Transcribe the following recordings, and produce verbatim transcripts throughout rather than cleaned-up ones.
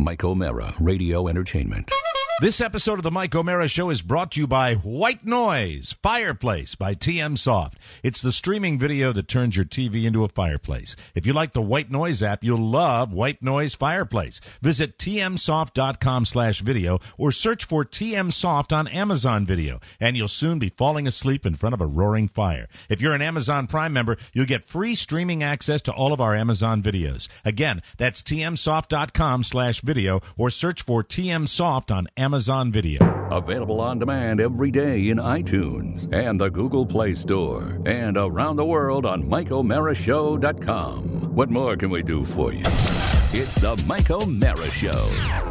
Mike O'Mara, Radio Entertainment. This episode of the Mike O'Mara Show is brought to you by White Noise Fireplace by T M Soft. It's the streaming video that turns your T V into a fireplace. If you like the White Noise app, you'll love White Noise Fireplace. Visit tmsoft.com slash video or search for T M Soft on Amazon Video, and you'll soon be falling asleep in front of a roaring fire. If you're an Amazon Prime member, you'll get free streaming access to all of our Amazon videos. Again, that's tmsoft.com slash video or search for T M Soft on Amazon Video. Available on demand every day in iTunes and the Google Play Store and around the world on Mike O'Mara Show dot com. What more can we do for you? It's the Mike O'Mara Show.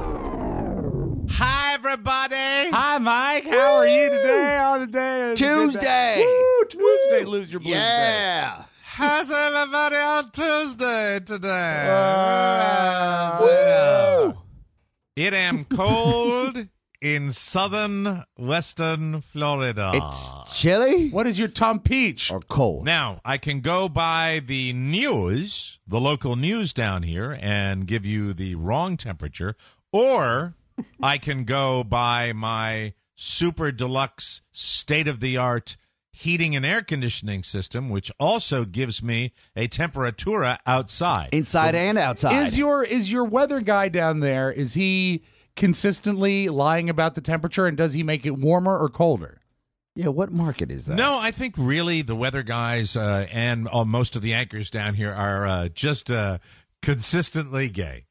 Hi, everybody. Hi, Mike. How are you today on the day? Tuesday. Woo, Tuesday. Lose your blues Yeah. day. How's everybody on Tuesday today? Uh, Woo. It am cold in southern western Florida. It's chilly What is your Tom Peach? or cold? Now, I can go by the news, the local news down here, and give you the wrong temperature, or I can go by my super deluxe state-of-the-art heating and air conditioning system, which also gives me a temperatura outside. Inside and outside. Is your is your weather guy down there? Is he consistently lying about the temperature, and does he make it warmer or colder? yeah, what market is that? No, I think really the weather guys uh, and uh, most of the anchors down here are uh, just uh, consistently gay.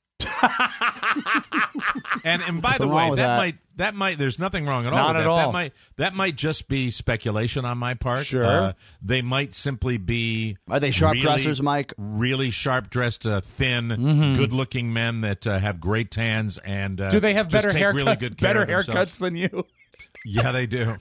and and by Nothing the wrong way, with that, that. might that might there's nothing wrong at all. Not with at that. all. That might that might just be speculation on my part. Sure. Uh, they might simply be Are they sharp really, dressers, Mike? Really sharp dressed, uh, thin, good looking men that uh, have great tans and uh, Do they have just better take haircuts? really good care better of themselves. haircuts than you? Yeah, they do.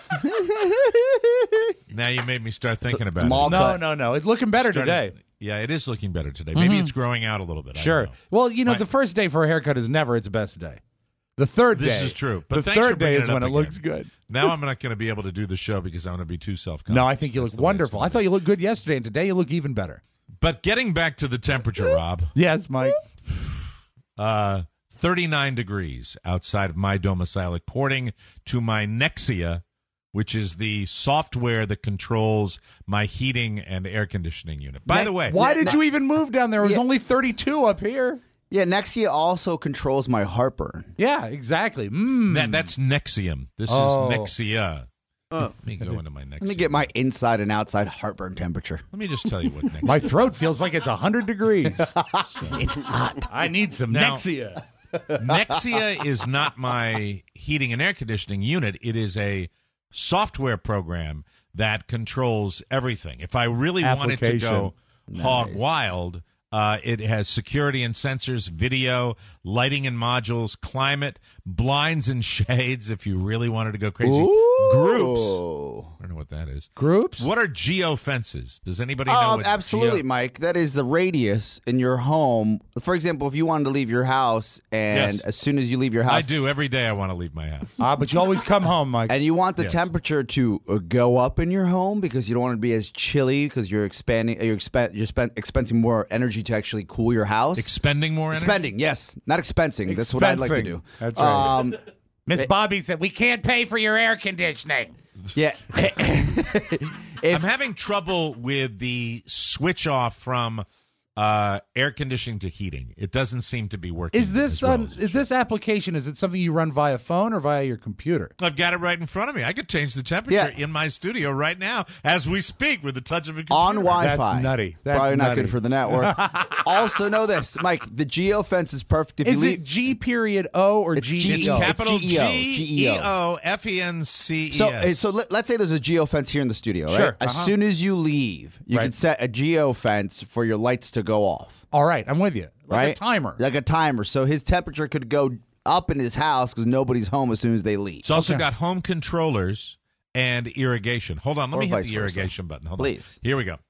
Now you made me start thinking about Small it. No, cut. no, no. It's looking better Started- today. Yeah, it is looking better today. Maybe it's growing out a little bit. I don't Sure. know. Well, you know, My- the first day for a haircut is never its best day. The third This day is true. But the thanks for third day bringing is it when up it looks again. good. Now I'm not going to be able to do the show because I'm going to be too self-conscious. No, I think you That's look the way it's wonderful. gonna I thought you looked good yesterday, and today you look even better. be. But getting back to the temperature, Rob, Yes, Mike. uh, thirty-nine degrees outside of my domicile, according to my Nexia, which is the software that controls my heating and air conditioning unit. By Ne- the way, Why Ne- did ne- you even move down there? It was Yeah. only thirty-two up here. Yeah, Nexia also controls my heartburn. Yeah, exactly. Mm. that, that's Nexium. This Oh. is Nexia. Let me go into my Nexia. Let me get my inside and outside heartburn temperature. Let me just tell you what Nexia My throat feels like it's one hundred degrees. It's hot. I need some Now- Nexia. Nexia is not my heating and air conditioning unit. It is a software program that controls everything. If I really wanted to go hog wild, uh, it has security and sensors, video, lighting and modules, climate, blinds and shades if you really wanted to go crazy. Groups. Ooh. I don't know what that is. Groups? What are geofences? Does anybody know Oh, what absolutely, geo- Mike. That is the radius in your home. For example, if you wanted to leave your house, and Yes. as soon as you leave your house, I do. Every day I want to leave my house. Ah, but you always come home, Mike. and you want the Yes. temperature to uh, go up in your home because you don't want to be as chilly because you're expanding, you're expen- you're spend- expending more energy to actually cool your house. Expending more energy? Expending, yes, not expensing. That's what I'd like to Expensing. do. That's right. Um, Miss Bobby said, we can't pay for your air conditioning. yeah. I'm having trouble with the switch off from uh, air conditioning to heating. It doesn't seem to be working. Is this as well um, as it is should. this application, is it something you run via phone or via your computer? I've got it right in front of me. I could change the temperature Yeah. in my studio right now as we speak with the touch of a computer. On Wi-Fi. That's nutty. That's Probably not nutty. good for the network. Also, know this, Mike. The geofence is perfect. If Is you it leave, G period O or It's G G It's E O. capital It's G E O. G G E E O. O F E N C E S. so uh, so let, let's say there's a geofence here in the studio, right? Sure, As uh-huh. soon as you leave, you Right. can set a geofence for your lights to go off. All right, I'm with you. Like right? a timer. Like a timer. So his temperature could go up in his house because nobody's home as soon as they leave. It's also Okay. got home controllers and irrigation. Hold on. Let Or me hit vice the versa. irrigation button. Hold Please. on. Here we go.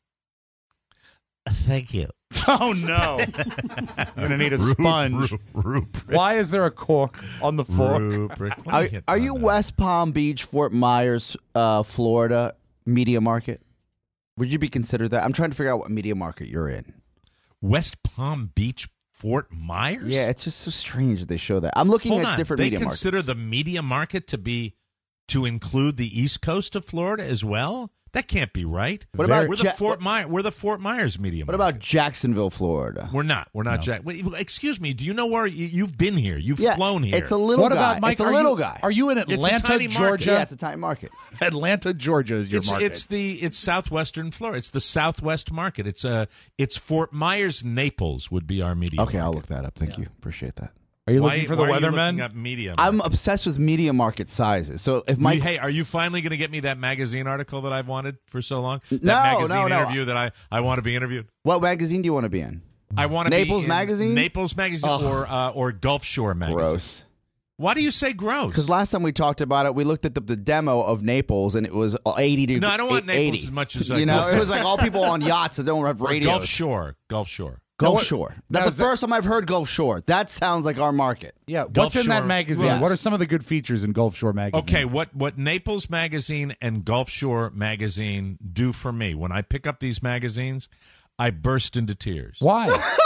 Thank you. Oh, no. I'm going to need a sponge. Rupert. Why is there a cork on the fork? Rupert. Let me Are, hit are on you that. West Palm Beach, Fort Myers, uh, Florida media market? Would you be considered that? I'm trying to figure out what media market you're in. West Palm Beach, Fort Myers? Yeah, it's just so strange that they show that. I'm looking Hold at on. different They media markets. consider the media market to be to include the east coast of Florida as well? That can't be right. What about we're the Ja- Fort Myers? We're the Fort Myers media. What market. about Jacksonville, Florida? We're not. We're not. Jack. Wait, excuse me. Do you know where you, you've been here? You've Yeah, flown here. it's a little What guy. about Mike? It's a are little you, guy. Are you in a Atlanta, tiny market. Georgia? Yeah, it's a tiny market. Atlanta, Georgia is your it's, market. it's the it's southwestern Florida. It's the southwest market. It's a it's Fort Myers, Naples would be our media. Okay, I'll market. look that up. Thank you. Appreciate that. Are you Why- looking for the why are you looking weathermen? up media? I'm obsessed with media market sizes. So if You- Mike, hey, are you finally going to get me that magazine article that I've wanted for so long? That No, magazine no, no. interview that I, I want to be interviewed. what magazine do you want to be in? I want to Naples be in Magazine? Naples Magazine, Ugh. or uh, or Gulf Shore Magazine. Gross. Why do you say gross? Because last time we talked about it, we looked at the, the demo of Naples, and it was eighty to No, I don't want Naples eighty. as much as, uh, you know. Gulf It was like all people on yachts that don't have Or radios. Gulf Shore, Gulf Shore. Gulf what- Shore. now, That's is the that- first time I've heard Gulf Shore. That sounds like our market. yeah. Gulf What's in Shore- that magazine? Yes. What are some of the good features in Gulf Shore magazine? Okay, what what Naples Magazine and Gulf Shore Magazine do for me when I pick up these magazines, I burst into tears. Why?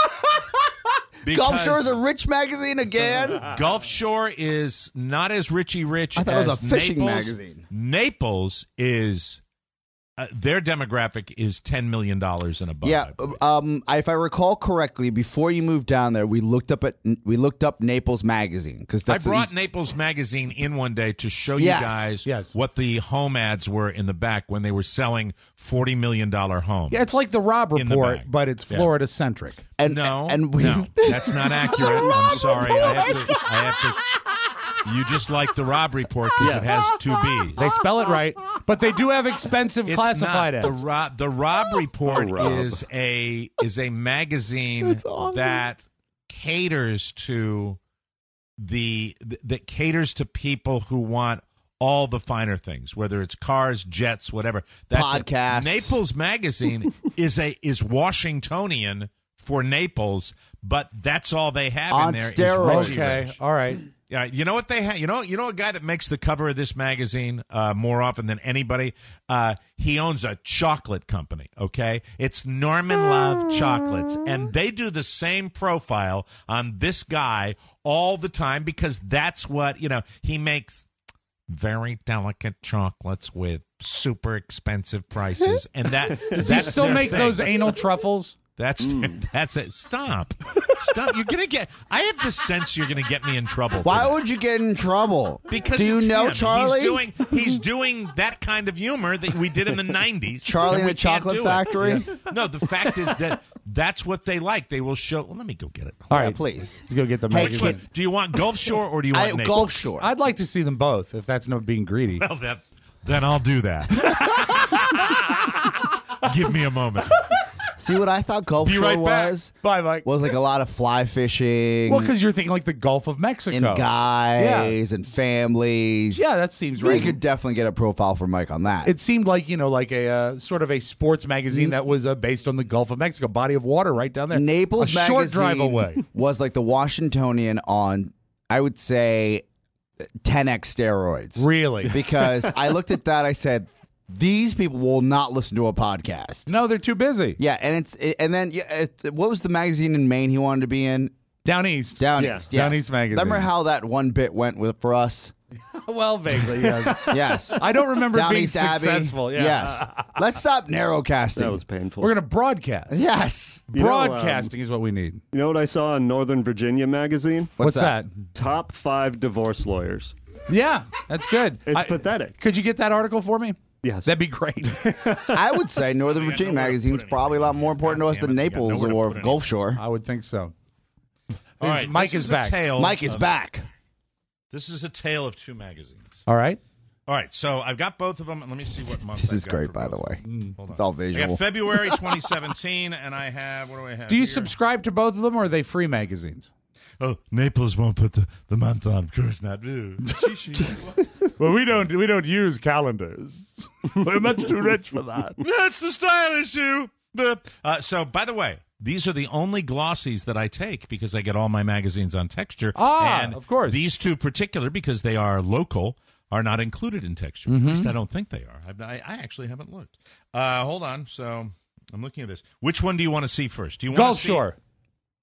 Gulf Shore is Because a rich magazine again. Gulf Shore is not as richy rich. I thought it was as a fishing Naples. magazine. Naples is uh, their demographic is ten million dollars and above. Yeah, I believe. um, if I recall correctly, before you moved down there, we looked up at we looked up Naples Magazine because I that's brought the- Naples Magazine in one day to show Yes, you guys yes. what the home ads were in the back when they were selling forty million dollar homes. Yeah, it's like the Rob In the Report, bag. but it's Yeah. Florida centric. and no, and we no, that's not accurate. I'm sorry. I have to. I have to. You just like the Rob Report because it has two B's. They spell it right, but they do have expensive It's classified not. ads. The Rob, the Rob Report Oh, Rob. is a is a magazine that caters to the that caters to people who want all the finer things, whether it's cars, jets, whatever. That's it. Podcasts. Naples Magazine is a is Washingtonian for Naples, but that's all they have On in there. is steroids. Richie Okay, Rich. all right. Yeah, you know what they have? You know, you know a guy that makes the cover of this magazine uh, more often than anybody. Uh, he owns a chocolate company. Okay, it's Norman Love Chocolates, and they do the same profile on this guy all the time because that's what you know. He makes very delicate chocolates with super expensive prices, and that Does he that's still their make thing. those anal truffles? That's that's it. Stop, stop. You're gonna get. I have the sense you're gonna get me in trouble. Why today. would you get in trouble? Because do you it's know him. Charlie? He's doing he's doing that kind of humor that we did in the nineties. Charlie and and we the can't Chocolate do it. Factory? No, the fact is that that's what they like. They will show. Well, let me go get it. All Yeah, right, please. let's go get the Hey, magazine. kid. Do you want Gulf Shore or do you want I, Naples? Gulf Shore. I'd like to see them both, if that's not being greedy. Well, that's then I'll do that. Give me a moment. See what I thought Gulf Be Shore right back. was? Bye, Mike. Was like a lot of fly fishing Well, because you're thinking like the Gulf of Mexico. and guys and families. Yeah, that seems We right. could definitely get a profile for Mike on that. It seemed like, you know, like a uh, sort of a sports magazine that was uh, based on the Gulf of Mexico, body of water right down there. Naples a short Magazine drive away. was like the Washingtonian on, I would say, ten X steroids. Really? Because I looked at that, I said, these people will not listen to a podcast. No, they're too busy. Yeah, and it's it, and then yeah, it, what was the magazine in Maine he wanted to be in? Down east. Down Yeah. East. Yes. Down East Magazine. Remember how that one bit went with for us? Well, vaguely, yes. Yes. I don't remember Down being East Abbey. successful. Yeah. Yes. Let's stop narrowcasting. That was painful. We're going to broadcast. yes. You know, um, Broadcasting is what we need. You know what I saw in Northern Virginia magazine? What's, that? Top five divorce lawyers. Yeah, that's good. It's I- pathetic. Could you get that article for me? Yes. That'd be great. I would say Northern Virginia nowhere to Magazine's put probably a lot more important to us God than damn it, you got Naples nowhere to or put anything. Gulf Shore. I would think so. All right, Mike this is a back. tale Mike is of- back. This is a tale of two magazines. All right. All right, so I've got both of them, and let me see what month. This I've is got great, for by both. the way. Hold on. It's all I visual. got February twenty seventeen, and I have what do I have? Do you here? subscribe to both of them, or are they free magazines? Oh, Naples won't put the, the month on. Of course not. Ooh. Well, we don't. We don't use calendars. We're much too rich for that. That's the style issue. The- Uh, so, by the way, these are the only glossies that I take because I get all my magazines on texture. Ah, and of course. These two particular, because they are local, are not included in texture. Mm-hmm. At least I don't think they are. I, I, I actually haven't looked. Uh, hold on. So I'm looking at this. Which one do you want to see first? Do you want Gulf to see Shore.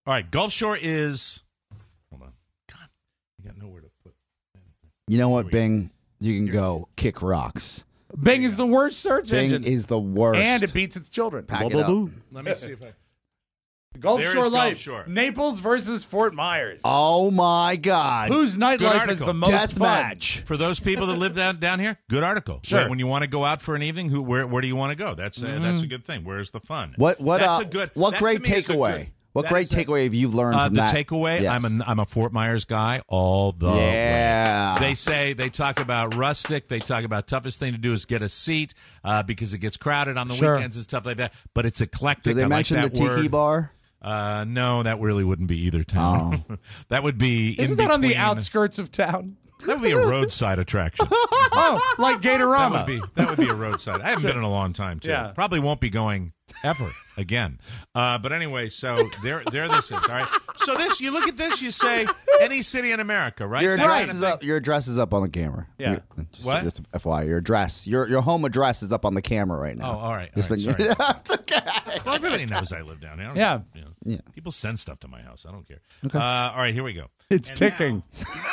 All right, Gulf Shore is. Hold on. God, I got nowhere to put. You know what, Bing? You can go kick rocks. Bing is the worst search Bing engine. is the worst. And it beats its children. Pack it Boo, up. boo, boo. Let me see if I. Gulf There Shore is Gulf Life. Shore. Naples versus Fort Myers. Oh my God! Whose nightlife is article. the most Death fun? match. For those people that live down down here, good article. Sure. When- When you want to go out for an evening, who where where do you want to go? That's uh, that's a good thing. Where's the fun? What what That's uh, a good. what that to great me is a takeaway? good- What that great is a- takeaway have you learned Uh, from the that? takeaway. Yes. I'm a I'm a Fort Myers guy all the Yeah. way. They say they talk about rustic. They talk about toughest thing to do is get a seat uh, because it gets crowded on the Sure. weekends and stuff like that. But it's eclectic. Did they I mention like the that tiki word. bar? Uh, no, that really wouldn't be either town. That would be. Isn't in that on the between- outskirts of town? That would be a roadside attraction. Oh, like Gatorama. That would be that would be a roadside. I haven't been in a long time too. Yeah. Probably won't be going ever again. Uh, but anyway, so there there this is. All right. So this you look at this, you say any city in America, right? Your That address kind of is thing. up. Your address is up on the camera. Yeah. Your- Just, What? Just F Y I, your address, your your home address is up on the camera right Oh, now. all right. Just all right, like- sorry. it's okay. Well, everybody knows I live down here. I don't- Yeah. you know, Yeah. People send stuff to my house. I don't care. Uh, all right, here we go. It's And ticking.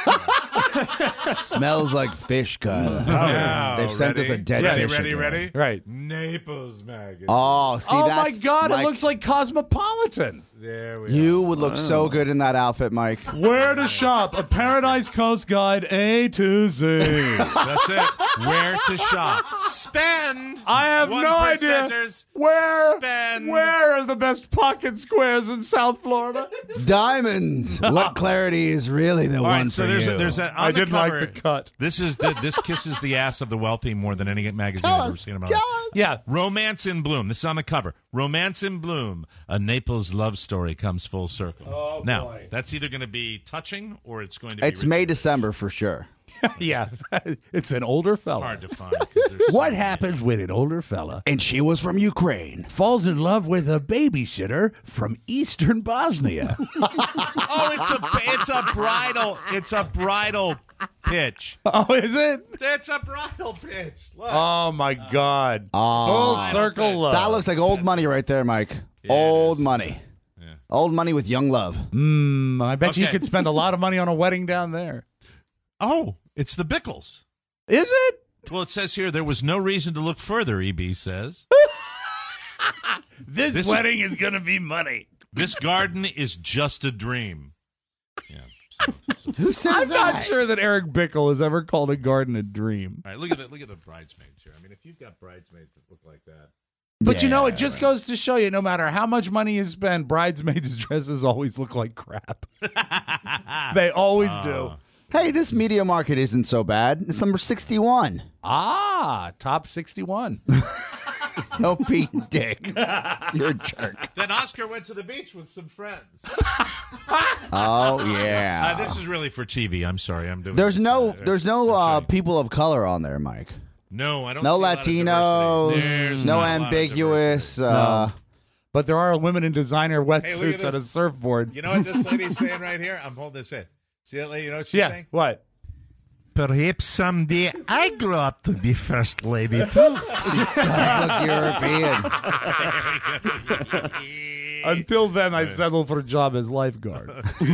Smells like fish, Kyle. Now, They've sent us ready? a dead ready, fish Ready, again. ready, Right. Naples magazine. Oh, see, Oh my that's God! Mike, It looks like Cosmopolitan. There we you would look so good in that outfit, Mike. Where to shop? A Paradise Coast Guide A to Z. That's it. Where to shop? Spend. I have One no idea percenters where. Spend. Where are the best pocket squares in South Florida? Diamonds. What clarity is really the All one right, so for there's you? a, there's a, on I the didn't cover, like the cut. This is the, this kisses the ass of the wealthy more than any magazine Tell I've ever us. seen in my Tell life. us. Yeah. Romance in Bloom. This is on the cover. Romance in Bloom. A Naples love story comes full circle. Oh, now, boy. that's either going to be touching or it's going to be. It's rich- May, December for sure. Yeah. It's an older fella. Hard to find. 'cause there's so What many. happens when an older fella And she was from Ukraine. falls in love with a babysitter from Eastern Bosnia? Oh, it's a it's a bridal it's a bridal pitch. Oh, is it? It's a bridal pitch. Look. Oh my God! Oh. Full circle love. That looks like old money right there, Mike. it old is. money. Old money with young love. Mm, I bet you Okay. could spend a lot of money on a wedding down there. Oh, it's the Bickles. Is it? Well, it says here there was no reason to look further. E B says This, This- wedding is going to be money. this garden is just a dream. Yeah. So, so- Who says I'm that? not sure that Eric Bickle has ever called a garden a dream. all right, look at the look at the bridesmaids here. I mean, if you've got bridesmaids that look like that. But you know, it Yeah, just goes to show you, no matter how much money you spend, bridesmaids' dresses always look like crap. They always do. Hey, this media market isn't so bad. It's number sixty-one. Ah, top sixty-one. Don't be a dick. You're a jerk. Then Oscar went to the beach with some friends. Oh yeah. Uh, this is really for T V. I'm sorry, I'm doing. There's this, no uh, there's no I'm uh, sorry. people of color on there, Mike. No, I don't. No see a lot of Latinos. diversity. There's No not a lot of ambiguous. diversity. Uh, But there are women in designer look at wetsuits at a this. surfboard. You know what this lady's saying right here? I'm holding this fit. See that lady? You know what she's Yeah, saying? what? Perhaps someday I grow up to be first lady too. does look European. Until then, I settle for a job as lifeguard.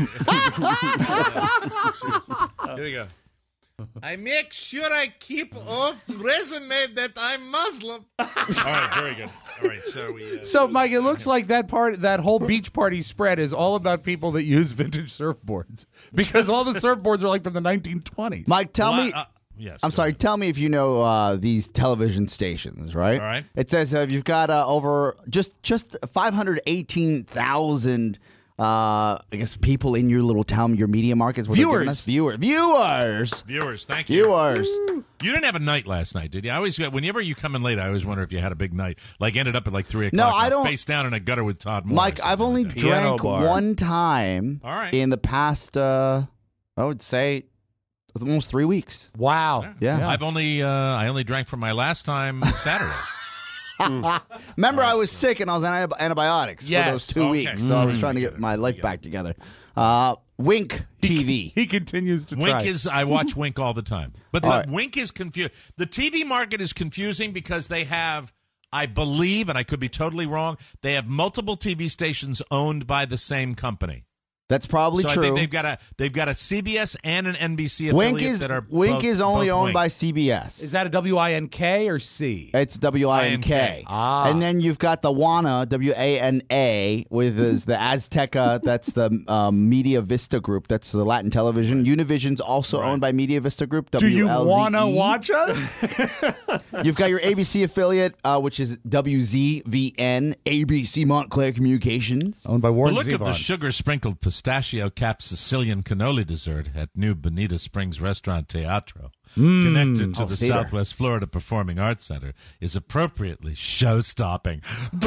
Here we go. I make sure I keep off resume that I'm Muslim. All right, very good. All right, so we. Uh, So, Mike, it looks like that part, that whole beach party spread is all about people that use vintage surfboards because all the surfboards are like from the nineteen twenties. Mike, tell well, me. uh, yes. I'm go sorry. ahead. Tell me if you know uh, these television stations, right? All right. It says uh, you've got uh, over just just five hundred eighteen thousand. Uh, I guess people in your little town, your media markets, what they're giving Viewers. us viewers, viewers, Viewers, thank you. viewers. You didn't have a night last night, did you? I always, whenever you come in late, I always wonder if you had a big night. Like ended up at like three No, o'clock. I and don't- Face down in a gutter with Todd Moore. or Mike, I've something only like that. Piano drank bar. one time All right. in the past. Uh, I would say almost three weeks. Wow. Yeah. I've only, uh, I only drank from my last time Saturday. Remember, I was sick and I was on anti- antibiotics Yes. for those two Okay. weeks, so I was trying to get my life back together. Uh, Wink T V. He continues to Wink try. is I watch Wink all the time, but the All right. Wink is confused. The T V market is confusing because they have I believe, and I could be totally wrong, they have multiple T V stations owned by the same company. That's probably so true. I think they've got a they've got a C B S and an N B C affiliate Wink is that are Wink both, is only both owned Wink. by C B S. Is that a W I N K or C? It's W I N K. Ah. And then you've got the WANA, W A N A, with is the Azteca. That's the um, Media Vista Group. That's the Latin television. Univision's also Right. owned by Media Vista Group. Do you W L Z E. want to watch us? You've got your A B C affiliate, uh, which is W Z V N, A B C Montclair Communications. Owned by The Warren look of the Zevon. sugar-sprinkled pistachio-capped Sicilian cannoli dessert at New Bonita Springs Restaurant Teatro, connected to Oh, the theater. Southwest Florida Performing Arts Center, is appropriately show-stopping.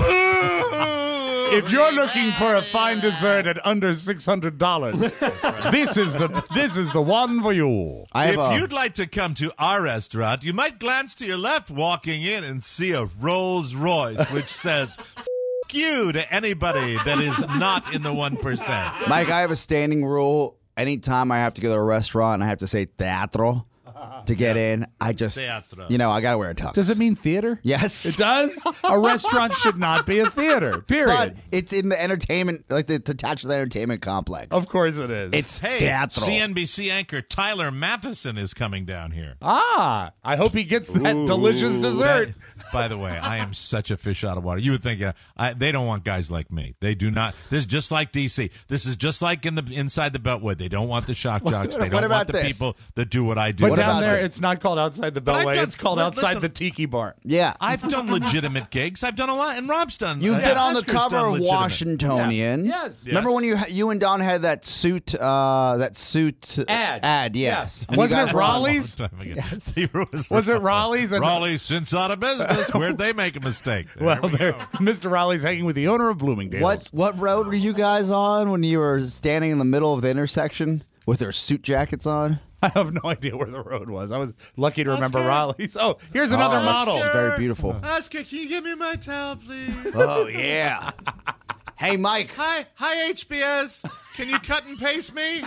If you're looking for a fine dessert at under six hundred dollars, this is the this is the one for you. I have If a, you'd like to come to our restaurant, you might glance to your left walking in and see a Rolls Royce, which says, F you to anybody that is not in the one percent. Mike, I have a standing rule. Anytime I have to go to a restaurant and I have to say teatro to get in, I just, Teatro. you know, I got to wear a tux. Does it mean theater? Yes. It does? A restaurant should not be a theater, period. But it's in the entertainment, like it's attached to the entertainment complex. Of course it is. It's Hey, teatro. C N B C anchor Tyler Matheson is coming down here. Ah, I hope he gets that delicious dessert. That- by the way, I am such a fish out of water. You would think uh, I, they don't want guys like me. They do not. This is just like D C. This is just like in the inside the Beltway. They don't want the shock jocks. They what don't about want the this? people that do what I do. But What down about there, this? it's not called outside the But I've Beltway. done- It's called li- outside listen- the Tiki Bar. Yeah. I've done legitimate gigs. I've done a lot, and Rob's done. You've uh, been on the Oscar's cover done of legitimate. Washingtonian. Yeah. Yes. Remember Yes. when you you and Don had that suit, uh, that suit Ad. Ad, yes. Yeah. And you Wasn't guys it were on- Raleigh's? Time ago. He was, Was it Raleigh's? And- Raleigh's since out of business. Where'd they make a mistake? There Well, we there, go. Mister Raleigh's hanging with the owner of Bloomingdale's. What what road were you guys on when you were standing in the middle of the intersection with their suit jackets on? I have no idea where the road was. I was lucky to remember Oscar? Raleigh's. Oh, here's another Oh, model. She's very beautiful. Oscar, can you give me my towel, please? Oh yeah. Hey Mike, Hi, hi, H B S. Can you cut and paste me?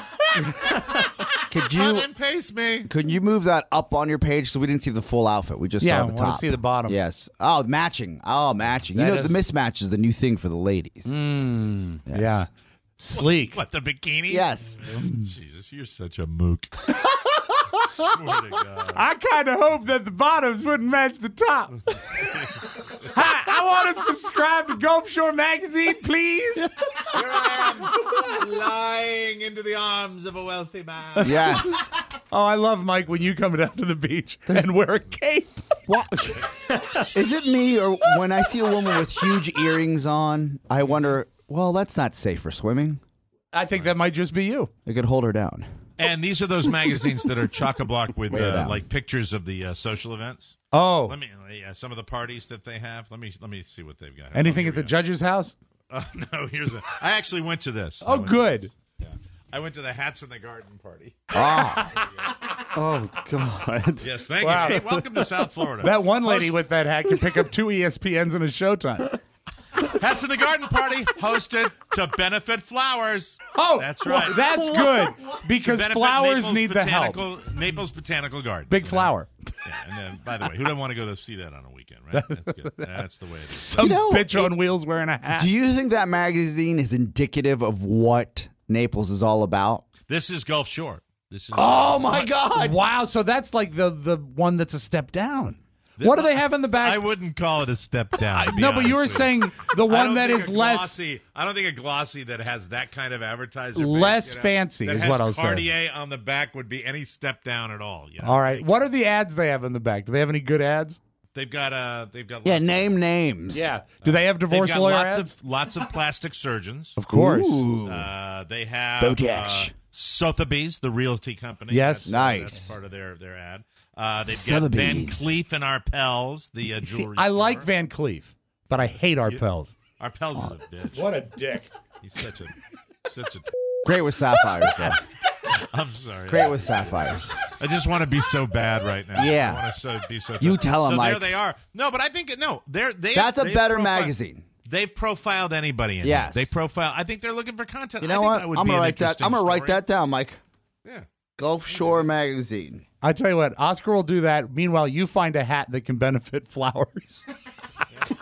could Cut you and paste me. could you move that up on your page so we didn't see the full outfit? We just Yeah, saw I the wanna top. see the bottom. Yes. Oh, matching. Oh, matching. That you know, is- the mismatch is the new thing for the ladies. Yeah. Sleek. What, the bikinis? Yes. Jesus, you're such a mook. Swear to God. I kind of hope that the bottoms wouldn't match the top. Hi, I want to subscribe to Gulf Shore Magazine, please. Here I am, lying into the arms of a wealthy man. Yes. Oh, I love Mike when you come down to the beach and wear a cape. What? Is it me or when I see a woman with huge earrings on, I wonder, well, that's not safe for swimming. I think that might just be you. It could hold her down. And these are those magazines that are chock-a-block with Way uh, down. like pictures of the uh, social events. Oh, Let me, yeah, some of the parties that they have. Let me, let me see what they've got. anything Oh, at the here we judge's house? go. Uh, no, here's a. I actually went to this. I Oh, went to good. this. Yeah. I went to the Hats in the Garden party. Oh, God. Yes, thank Wow. you. Hey, welcome to South Florida. That one lady with that hat can pick up two E S P Ns and a Showtime. Hats in the Garden party hosted to benefit flowers. Oh, That's right. That's good because Benefit flowers Naples need the help. Botanical- Naples Botanical Garden. Big You know? flower. Yeah, and then, by the way, who doesn't want to go to see that on a weekend, right? That's good. That's the way it is. Some You know, bitch it- on wheels wearing a hat. Do you think that magazine is indicative of what Naples is all about? This is Gulf Shore. This is. Oh my God! Wow, so that's like the the one that's a step down. What do they have in the back? I wouldn't call it a step down. to be no, but you were honest with saying the I one don't that think is a less. glossy, I don't think a glossy that has that kind of advertiser. Less base, you know, fancy that is has what I'll say. Cartier on the back would be any step down at all. You know? All right. What are the ads they have in the back? Do they have any good ads? They've got uh, they've got Yeah, lots name names. Yeah. Do they have Of, they've divorce got lawyer lots ads? of lots of plastic surgeons. Of course. Ooh. Uh, they have Bodash. uh, Sotheby's, the realty company. Yes. that's, uh, Nice. That's part of their their ad. Uh, they've got Van Sotheby's. Cleef and Arpels, the uh, See, jewelry. I like store. Van Cleef, but I hate Arpels. Arpels is a bitch. What a dick. He's such a such a. Great with sapphires, though. I'm sorry. Great with sapphires. I just want to be so bad right now. Yeah. I want to so, be so. You tell 'em, so Mike. there they are. No, but I think no. They're they. That's a they've better profiled- magazine. They've profiled anybody in Yes. here. They profile. I think they're looking for content. You I know think what? That would I'm be gonna an write that. interesting I'm gonna write story. that down, Mike. Yeah. Gulf Shore Magazine. I tell you what, Oscar will do that. Meanwhile, you find a hat that can benefit flowers.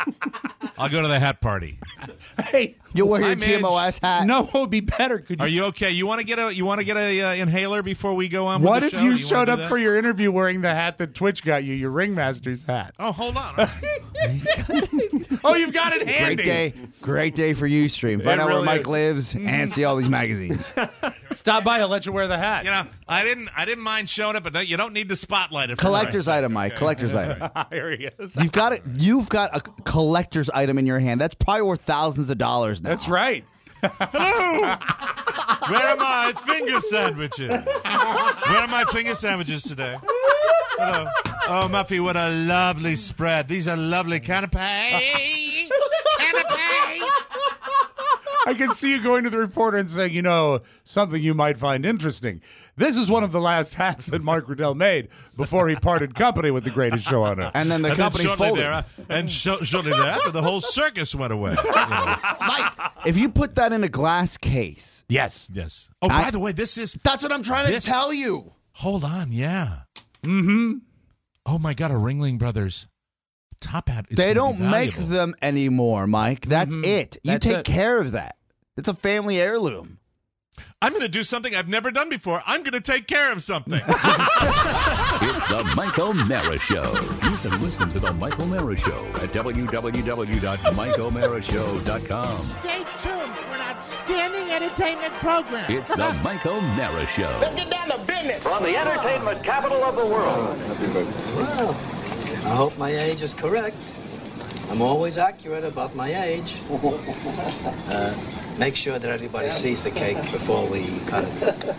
I'll go to the hat party. Hey, You'll wear your I'm T M O S hat. no, what would be better? Could you? Are you okay? You want to get a you want to get a uh, inhaler before we go on? What with if the show? you, Do showed wanna up do that? for your interview wearing the hat that Twitch got you, your ringmaster's hat? Oh, hold on. Oh, you've got it handy. Great day. Great day for Ustream. Find It out really where Mike is. lives and see all these magazines. Stop by. I'll let you wear the hat. You know, I didn't I didn't mind showing up, but no, you don't need to spotlight it. For Collector's right. item, Mike. Collector's item. Here he is. You've got it. You've got a collector's item in your hand. That's probably worth thousands of dollars now. That's right. Hello. Where are my finger sandwiches? Where are my finger sandwiches today? Hello. Oh, Muffy, what a lovely spread. These are lovely canapé. Canapé. I can see you going to the reporter and saying, you know, something you might find interesting. This is one of the last hats that Mark Riddell made before he parted company with the greatest show on earth. And then the And then company shortly folded. there, and sh- shortly thereafter, the whole circus went away. You know. Mike, if you put that in a glass case, Yes. Yes. Oh, I- by the way, this is. that's what I'm trying to This- tell you. Hold on, yeah. Mm-hmm. Oh my God, a Ringling Brothers top hat. Is They gonna don't be make valuable. them anymore, Mike. That's it. You That's take it. care of that. It's a family heirloom. I'm going to do something I've never done before. I'm going to take care of something. It's the Mike O'Mara Show. You can listen to the Mike O'Mara Show at w w w dot mike o'mara show dot com. Stay tuned for an outstanding entertainment program. It's the Mike O'Mara Show. Get down to business. From the entertainment capital of the world. Well, I hope my age is correct. I'm always accurate about my age. Uh, make sure that everybody sees the cake before we cut it.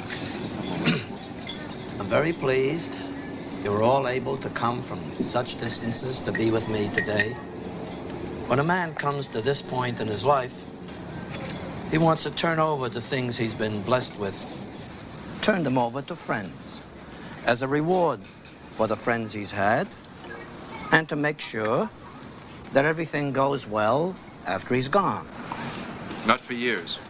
I'm very pleased you were all able to come from such distances to be with me today. When a man comes to this point in his life, he wants to turn over the things he's been blessed with, turn them over to friends as a reward for the friends he's had, and to make sure that everything goes well after he's gone. Not for years.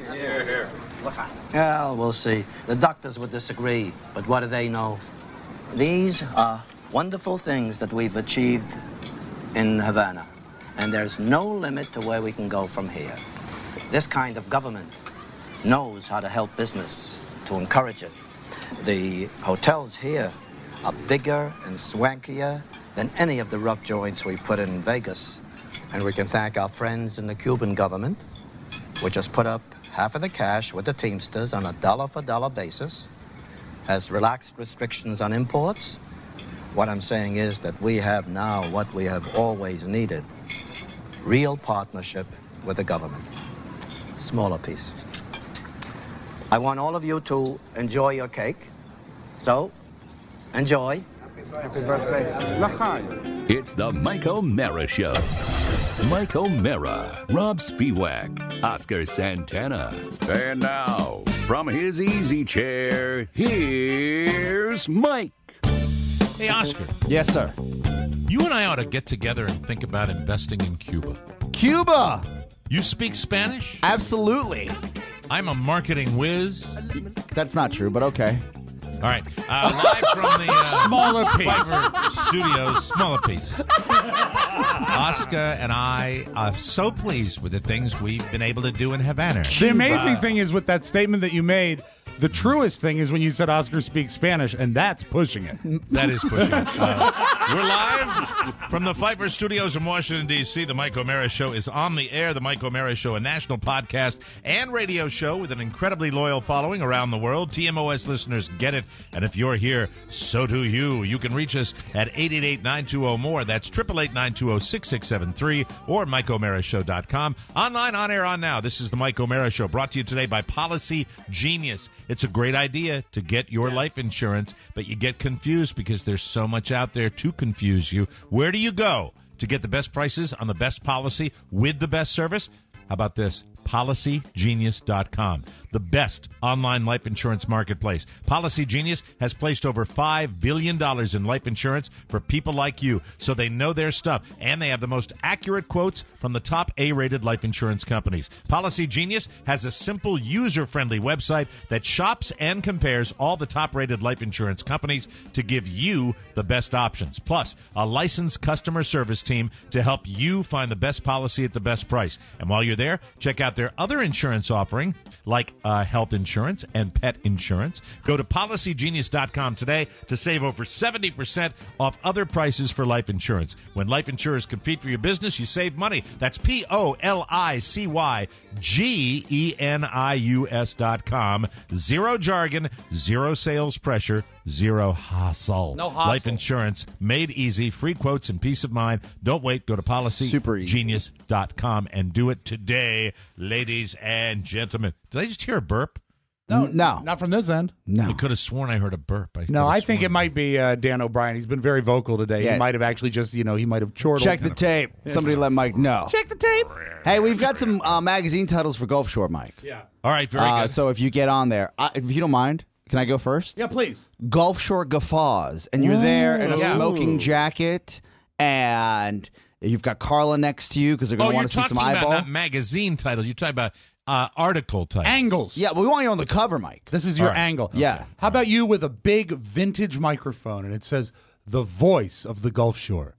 Well, we'll see. The doctors would disagree, but what do they know? These are wonderful things that we've achieved in Havana, and there's no limit to where we can go from here. This kind of government knows how to help business, to encourage it. The hotels here are bigger and swankier than any of the rough joints we put in Vegas. And we can thank our friends in the Cuban government, which has put up half of the cash with the Teamsters on a dollar-for-dollar basis, has relaxed restrictions on imports. What I'm saying is that we have now what we have always needed, real partnership with the government. Smaller piece. I want all of you to enjoy your cake. So, enjoy. It's the Mike O'Mara Show. Mike O'Mara, Rob Spiewak, Oscar Santana. And now, from his easy chair, here's Mike. Hey, Oscar, Yes, sir. you and I ought to get together and think about investing in Cuba. Cuba. You speak Spanish? Absolutely. I'm a marketing whiz. That's not true, but okay. All right. Uh, live from the uh, Smaller piece. Fiverr Studios, smaller piece. Oscar and I are so pleased with the things we've been able to do in Havana. The amazing thing is with that statement that you made, the truest thing is when you said Oscar speaks Spanish, and that's pushing it. That is pushing it. Uh, we're live from the Fiverr Studios in Washington, D C The Mike O'Mara Show is on the air. The Mike O'Mara Show, a national podcast and radio show with an incredibly loyal following around the world. T M O S listeners get it. And if you're here, so do you. You can reach us at eight eight eight, nine two zero, M O R E. That's eight eight eight, nine two zero, six six seven three or mike o'mara show dot com. Online, on air, on now. This is the Mike O'Mara Show, brought to you today by Policy Genius. It's a great idea to get your life insurance, but you get confused because there's so much out there to confuse you. Where do you go to get the best prices on the best policy with the best service? How about this? policy genius dot com, the best online life insurance marketplace. Policy Genius has placed over five billion dollars in life insurance for people like you, so they know their stuff, and they have the most accurate quotes from the top A-rated life insurance companies. Policy Genius has a simple, user-friendly website that shops and compares all the top-rated life insurance companies to give you the best options. Plus, a licensed customer service team to help you find the best policy at the best price. And while you're there, check out their other insurance offering, like uh, health insurance and pet insurance. Go to policy genius dot com today to save over seventy percent off other prices for life insurance. When life insurers compete for your business, you save money. That's P O L I C Y G E N I U S dot com. Zero jargon, zero sales pressure, zero hassle. No hassle. Life insurance made easy, free quotes and peace of mind. Don't wait. Go to policy genius dot com and do it today, ladies and gentlemen. Did I just hear a burp? No, no, not from this end. No, I could have sworn I heard a burp. I No, could have I think sworn. it might be uh, Dan O'Brien. He's been very vocal today. Yeah. He might have actually just, you know, he might have chortled. check the tape. Somebody let Mike know. Check the tape. Hey, we've got some uh, magazine titles for Gulf Shore, Mike. Yeah. All right, very Uh, good. so if you get on there, uh, if you don't mind, can I go first? Yeah, please. Gulf Shore Guffaws, and you're there in a Yeah. smoking jacket, and you've got Carla next to you because they're Oh, going to you're want to see talking some about eyeball. not magazine title. You're talking about uh, article title. Angles. Yeah, well, we want you on the cover, Mike. This is your All right. angle. Yeah. How about you with a big vintage microphone and it says the voice of the Gulf Shore?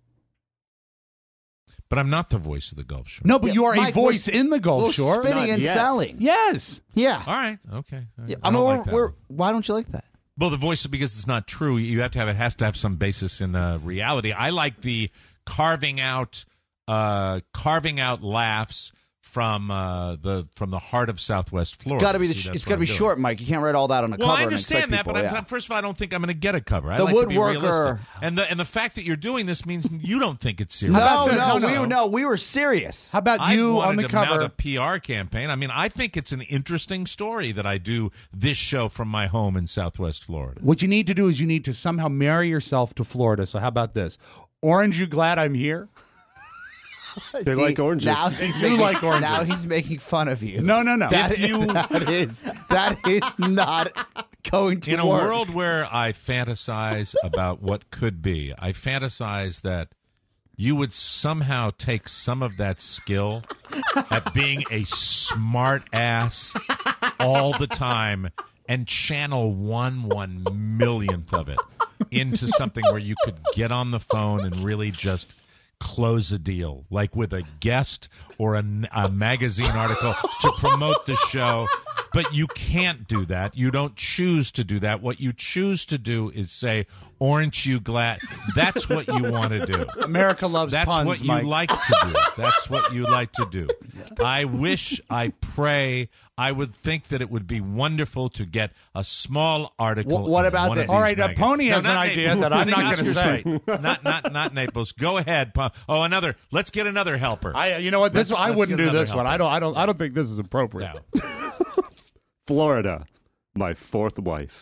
But I'm not the voice of the Gulf Shore. No, but Yeah, you are Mike, a voice we're- in the Gulf We're Shore. spinning Not and yet. selling. Yes. Yeah. All right. Okay. Yeah, I I mean, don't we're, like that we're, one. why don't you like that? Well, the voice, because it's not true. You have to have it has to have some basis in uh, reality. I like the carving out, uh, carving out laughs from uh, the from the heart of Southwest Florida. It's got to be the See, sh- that's it's what got to I'm be doing. short, Mike. You can't write all that on a Well, cover. I and expect understand that, people, but yeah. I'm, first of all, I don't think I'm going to get a cover. I The like to be woodworker- realistic. And the and the fact that you're doing this means you don't think it's serious. No, How no, about no, the- we, no, we were serious. How about I you wanted on the to mount cover? a P R campaign. I mean, I think it's an interesting story that I do this show from my home in Southwest Florida. What you need to do is you need to somehow marry yourself to Florida. So how about this? Orange, you glad I'm here? They See, like oranges. Now he's, do making, like oranges. now he's making fun of you. No, no, no. That, If you- that is that is not going to In a work. world where I fantasize about what could be, I fantasize that you would somehow take some of that skill at being a smart ass all the time and channel one one millionth of it into something where you could get on the phone and really just close a deal, like with a guest or a, a magazine article to promote the show. But you can't do that. You don't choose to do that. What you choose to do is say, "Aren't you glad?" That's what you want to do. America loves That's puns, what you Mike. like to do. That's what you like to do. I wish, I pray, I would think that it would be wonderful to get a small article. Wh- what in about one of this? these All right, uh, magazines. Pony has an not idea Naples. that I'm I think not gonna Oscar's say. right. Not, not, not Naples. Go ahead. Po- Oh, another. Let's get another helper. I, you know what? This Let's- I let's wouldn't get do another this one. helper. I don't. I don't. I don't think this is appropriate. No. Florida, my fourth wife.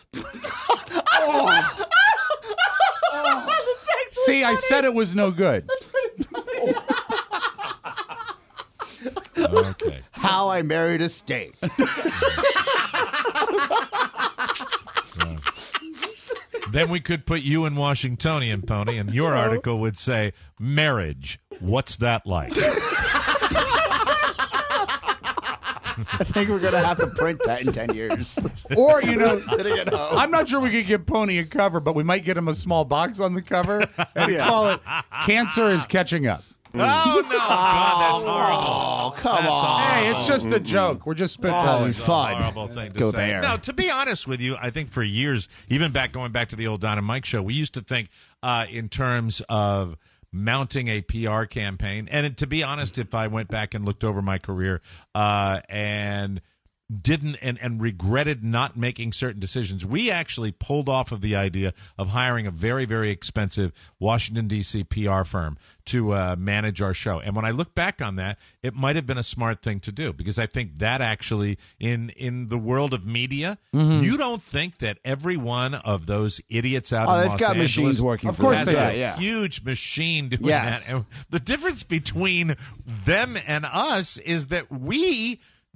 See, I said it was no good. Okay. How I Married a Steak. Then we could put you in Washingtonian, Pony, and your article would say, "Marriage, what's that like?" I think we're gonna have to print that in ten years. Or you know, Sitting at home. I'm not sure we could give Pony a cover, but we might get him a small box on the cover and call it "Cancer is Catching Up." Oh no, God, that's horrible. Oh, come That's on. Hey, it's just a joke. We're just spitballing. It's a fun. horrible thing to Go say. there. No, to be honest with you, I think for years, even back going back to the old Don and Mike show, we used to think uh, in terms of mounting a P R campaign. And it, to be honest, if I went back and looked over my career uh, and didn't and, and regretted not making certain decisions, we actually pulled off of the idea of hiring a very, very expensive Washington, D C P R firm to uh, manage our show. And when I look back on that, it might have been a smart thing to do, because I think that actually, in in the world of media, Mm-hmm. you don't think that every one of those idiots out Oh, in they've Los got Angeles machines working Of for course them. they has do. a Yeah, yeah. huge machine doing Yes. that. And the difference between them and us is that we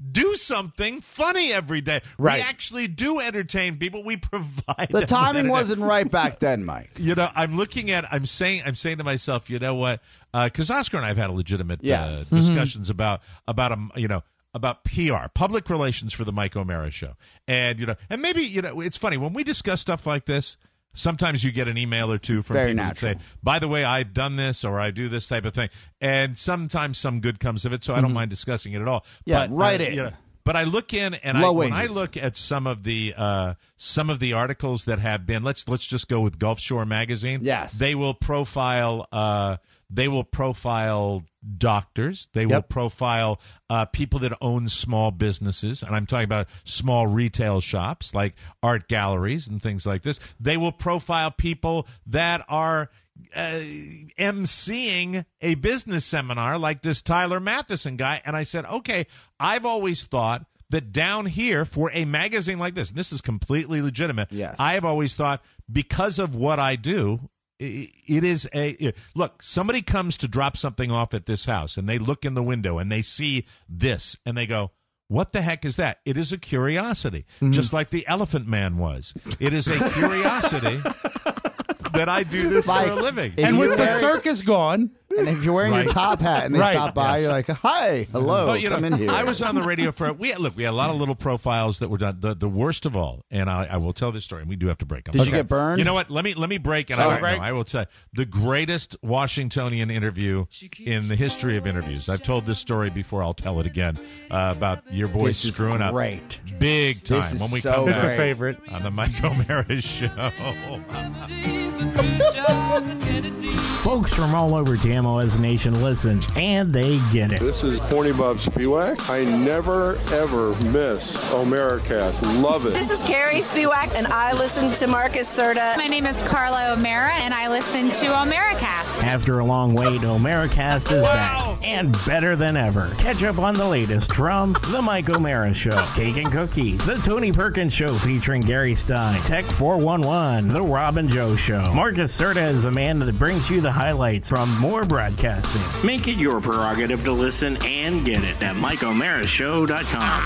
do something funny every day. Right. We actually do entertain people. We provide The them timing with wasn't right back then, Mike. You know, I'm looking at, I'm saying, I'm saying to myself, you know what? Because Oscar and I have had a legitimate Yes. uh, discussions mm-hmm. about, about, um, you know, about P R, public relations for the Mike O'Mara Show. And, you know, and maybe, you know, it's funny, when we discuss stuff like this, sometimes you get an email or two from Very people natural. that say, by the way, I've done this or I do this type of thing. And sometimes some good comes of it, so I don't Mm-hmm. mind discussing it at all. Yeah, but, right uh, in. You know, but I look in and I, Low when I wages. look at some of the uh, some of the articles that have been, let's let's just go with Gulf Shore Magazine. Yes. They will profile uh, they will profile doctors. They will Yep. profile uh, people that own small businesses, and I'm talking about small retail shops like art galleries and things like this. They will profile people that are uh, emceeing a business seminar like this Tyler Matheson guy. And I said, okay, I've always thought that down here for a magazine like this, and this is completely legitimate, Yes. I've always thought because of what I do, it is a look, somebody comes to drop something off at this house and they look in the window and they see this and they go, what the heck is that? It is a curiosity, Mm-hmm. just like the Elephant Man was. It is a curiosity that I do this Mike, for a living. if And you with the wear- circus gone, And if you're wearing Right. your top hat and they Right. stop by, Yes. you're like, hi, hello, But, you know, come in here. I was on the radio for we look. We had a lot of little profiles that were done. The the worst of all, and I, I will tell this story. And we do have to break. I'm Did you sorry. get burned? You know what? Let me let me break, and Oh, I, break. no, I will tell you the greatest Washingtonian interview in the history of interviews. I've told this story before. I'll tell it again uh, about your boy This is screwing up great. big time This is when we so come it's back a favorite. on the Mike O'Mara Show. Folks from all over T M O S Nation listen, and they get it. This is Horny Bob Spiewak. I never, ever miss Omeracast. Love it. This is Carrie Spiewak, and I listen to Marcus Serta. My name is Carla O'Mara, and I listen to Omeracast. After a long wait, Omeracast is Wow. back, and better than ever. Catch up on the latest from The Mike O'Mara Show, Cake and Cookie, The Tony Perkins Show featuring Gary Stein, Tech four one one, The Rob and Joe Show. Marcus Serta is the man that brings you the highlights from more broadcasting. Make it your prerogative to listen and get it at Mike O'Mara Show dot com.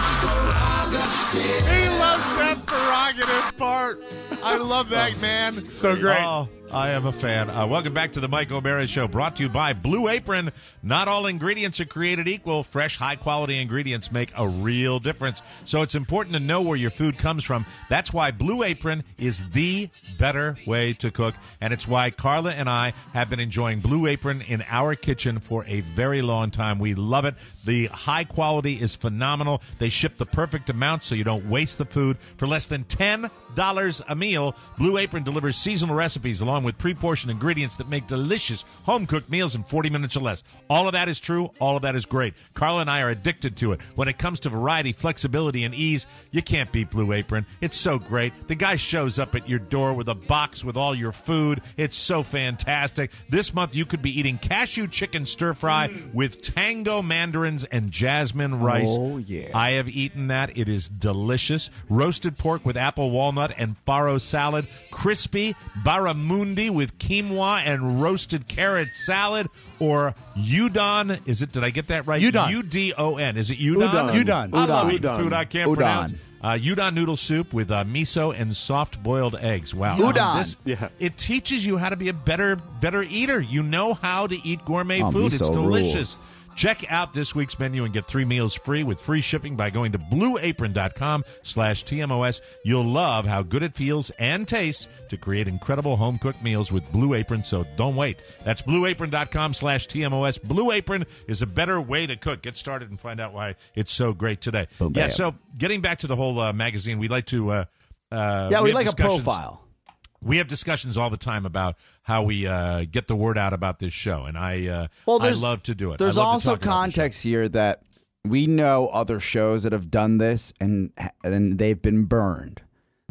He loves that prerogative part. I love that, man. So great. Oh, I am a fan. Uh, welcome back to the Mike O'Mara Show, brought to you by Blue Apron. Not all ingredients are created equal. Fresh, high-quality ingredients make a real difference. So it's important to know where your food comes from. That's why Blue Apron is the better way to cook, and it's why Carla and I have been enjoying Blue Apron in our kitchen for a very long time. We love it. The high quality is phenomenal. They ship the perfect amount so you don't waste the food. For less than ten dollars a meal, Blue Apron delivers seasonal recipes along with pre-portioned ingredients that make delicious home-cooked meals in forty minutes or less. All of that is true. All of that is great. Carla and I are addicted to it. When it comes to variety, flexibility, and ease, you can't beat Blue Apron. It's so great. The guy shows up at your door with a box with all your food. It's so fantastic. This month, you could be eating cashew chicken stir-fry mm. with tango mandarins and jasmine rice. Oh, yeah. I have eaten that. It is delicious. Roasted pork with apple walnut and farro salad. Crispy barramundi with quinoa and roasted carrot salad. Or udon. Is it? Did I get that right? Udon. U D O N. Is it udon? Udon. Udon. I love Udon. eating food I can't Udon. pronounce. Uh, udon noodle soup with uh, miso and soft-boiled eggs. Wow. Udon. This, Yeah. It teaches you how to be a better better eater. You know how to eat gourmet Oh, food. It's miso delicious. rules. Check out this week's menu and get three meals free with free shipping by going to blueapron.com slash TMOS. You'll love how good it feels and tastes to create incredible home-cooked meals with Blue Apron, so don't wait. That's blueapron.com slash TMOS. Blue Apron is a better way to cook. Get started and find out why it's so great today. Boom, yeah, bam. so getting back to the whole uh, magazine, we'd like to... Uh, uh, yeah, we, have like a discussions- profile. We have discussions all the time about how we uh, get the word out about this show, and I uh, Well, I there's- love to do it. There's I love to also talk about the show. context here that we know other shows that have done this and and they've been burned.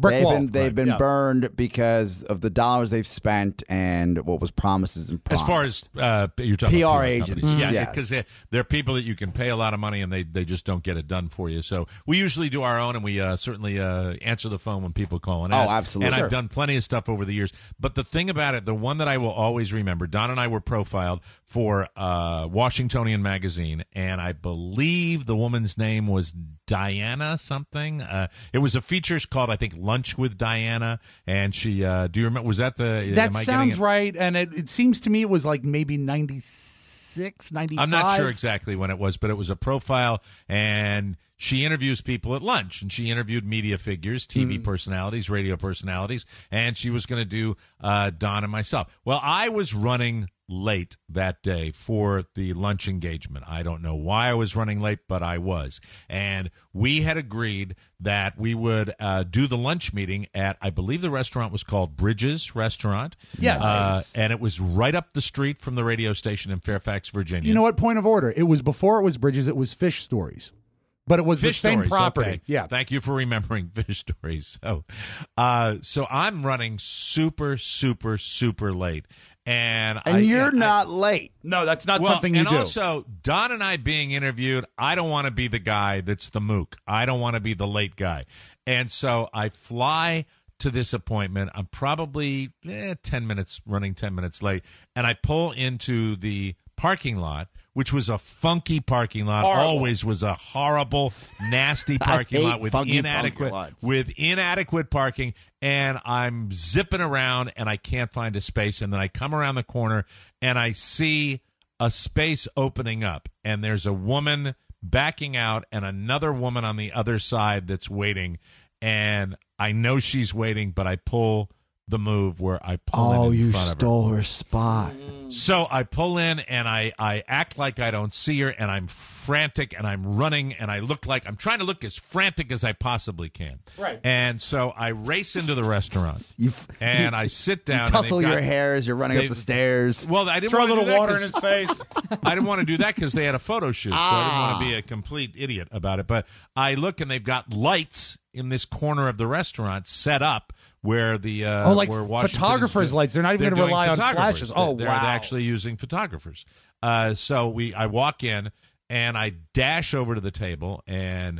Brick they've wall. been they've Right, been yeah. burned because of the dollars they've spent and what was promises and As promised. far as uh, you're talking P R about agencies, companies. yeah, yes. because they're, they're people that you can pay a lot of money and they, they just don't get it done for you. So we usually do our own, and we uh, certainly uh, answer the phone when people call and Oh, ask. absolutely. And Sure. I've done plenty of stuff over the years. But the thing about it, the one that I will always remember, Don and I were profiled for uh, Washingtonian magazine, and I believe the woman's name was Diana something. Uh, it was a feature called, I think, Lunch with Diana, and she. Uh, do you remember? Was that the? That am I getting sounds it? right, and it, it seems to me it was like maybe ninety-six, ninety-five. I'm not sure exactly when it was, but it was a profile, and she interviews people at lunch, and she interviewed media figures, T V Mm. personalities, radio personalities, and she was going to do uh, Don and myself. Well, I was running late that day for the lunch engagement. I don't know why I was running late, but I was. And we had agreed that we would uh, do the lunch meeting at, I believe the restaurant was called Bridges Restaurant. Yes. Uh, and it was right up the street from the radio station in Fairfax, Virginia. You know what? Point of order. It was before it was Bridges. It was Fish Stories, but it was Fish the same Stories, property. okay. Yeah. Thank you for remembering Fish Stories. So, uh, so I'm running super, super, super late, and and I, you're I- not late. No, that's not well, something you and do. also, Don and I being interviewed, I don't want to be the guy that's the mook. I don't want to be the late guy, and so I fly to this appointment. I'm probably eh, ten minutes running, ten minutes late, and I pull into the parking lot, which was a funky parking lot. Horrible. Always was a horrible, nasty parking hate lot with funky inadequate parking lots. with inadequate parking. And I'm zipping around, and I can't find a space. And then I come around the corner, and I see a space opening up, and there's a woman backing out, and another woman on the other side that's waiting. And I know she's waiting, but I pull the move where I pull Oh, in in you front of her. stole her spot. So I pull in and I, I act like I don't see her, and I'm frantic and I'm running and I look like I'm trying to look as frantic as I possibly can. Right. And so I race into the restaurant You, and you, I sit you down. and tussle they've your got- hair as you're running up they- the stairs. Well, I didn't Throw a want to little do that water in 'cause- his face. I didn't want to do that because they had a photo shoot, so I didn't want to Ah. be a complete idiot about it. But I look, and they've got lights in this corner of the restaurant set up where the uh, Oh, like where Washington photographers' is- lights. They're not even they're gonna rely doing on photographers. flashes. Oh, they're, wow. They're actually using photographers. Uh, so we, I walk in and I dash over to the table, and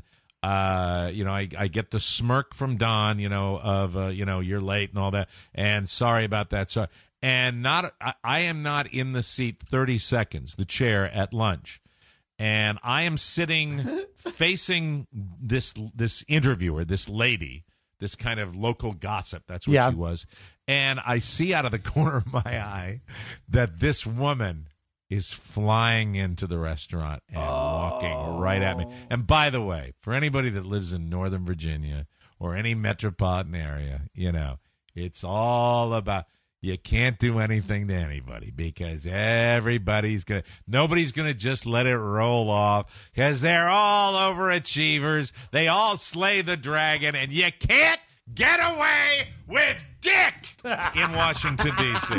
uh, you know, I, I get the smirk from Don, you know, of uh, you know, you're late and all that, and sorry about that. So, and not, I, I am not in the seat thirty seconds, the chair at lunch. And I am sitting facing this this interviewer, this lady, this kind of local gossip. That's what Yeah. she was. And I see out of the corner of my eye that this woman is flying into the restaurant and walking right at me. And by the way, for anybody that lives in Northern Virginia or any metropolitan area, you know, it's all about... You can't do anything to anybody because everybody's going to, nobody's going to just let it roll off because they're all overachievers. They all slay the dragon, and you can't get away with dick in Washington, D C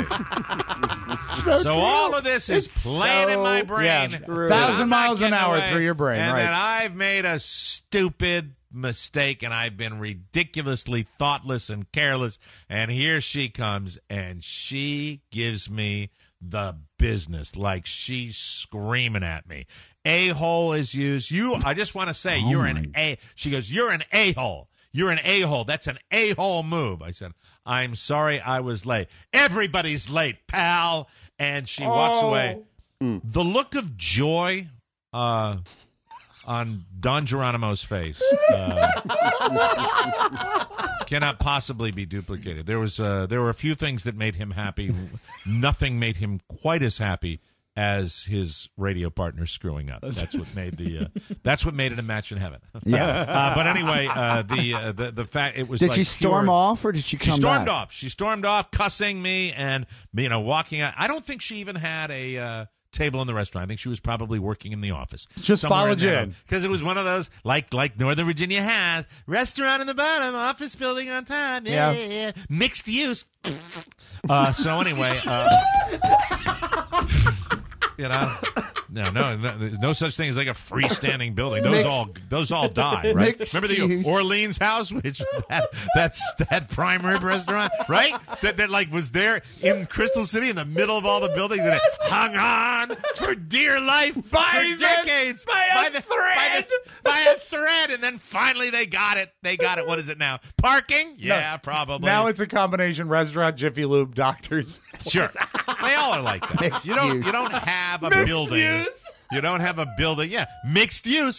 So, So true. all of this is It's playing in so my brain. Yeah, that thousand I'm not miles an getting hour away, through your brain, and right. that I've made a stupid mistake, and I've been ridiculously thoughtless and careless, and here she comes, and she gives me the business like she's screaming at me. A-hole is used. You, I just want to say, Oh you're an A. She goes, you're an a-hole. You're an a-hole. That's an a-hole move. I said, I'm sorry I was late. Everybody's late, pal. And she walks Oh. away. The look of joy uh, on Don Geronimo's face uh, cannot possibly be duplicated. There was uh, there were a few things that made him happy. Nothing made him quite as happy as his radio partner screwing up. That's what made the uh, that's what made it a match in heaven. Yes. Uh, but anyway, uh, the, uh, the the fact it was. Did like she storm pure- off or did she She come stormed back? off. She stormed off, cussing me and you know walking out. I don't think she even had a uh, table in the restaurant. I think she was probably working in the office. Just followed you in. because it was one of those like like Northern Virginia has restaurant in the bottom, office building on top. Yeah, Yeah. yeah, yeah. Mixed use. uh, so anyway. Uh, You know, No, no, no, there's no such thing as like a freestanding building. Those Mixed- all, those all die, right? Mixed Remember the use. Orleans House, which that, that's that prime rib restaurant, right? That that like was there in Crystal City in the middle of all the buildings, and it hung on for dear life By for the- decades by a the, thread. by, the, by a thread, and then finally they got it. They got it. What is it now? Parking? Yeah, probably. Now it's a combination restaurant, Jiffy Lube, doctors. Sure. They all are like that. Mixed you don't use. you don't have a Mixed building. use. You don't have a building. Yeah, mixed use.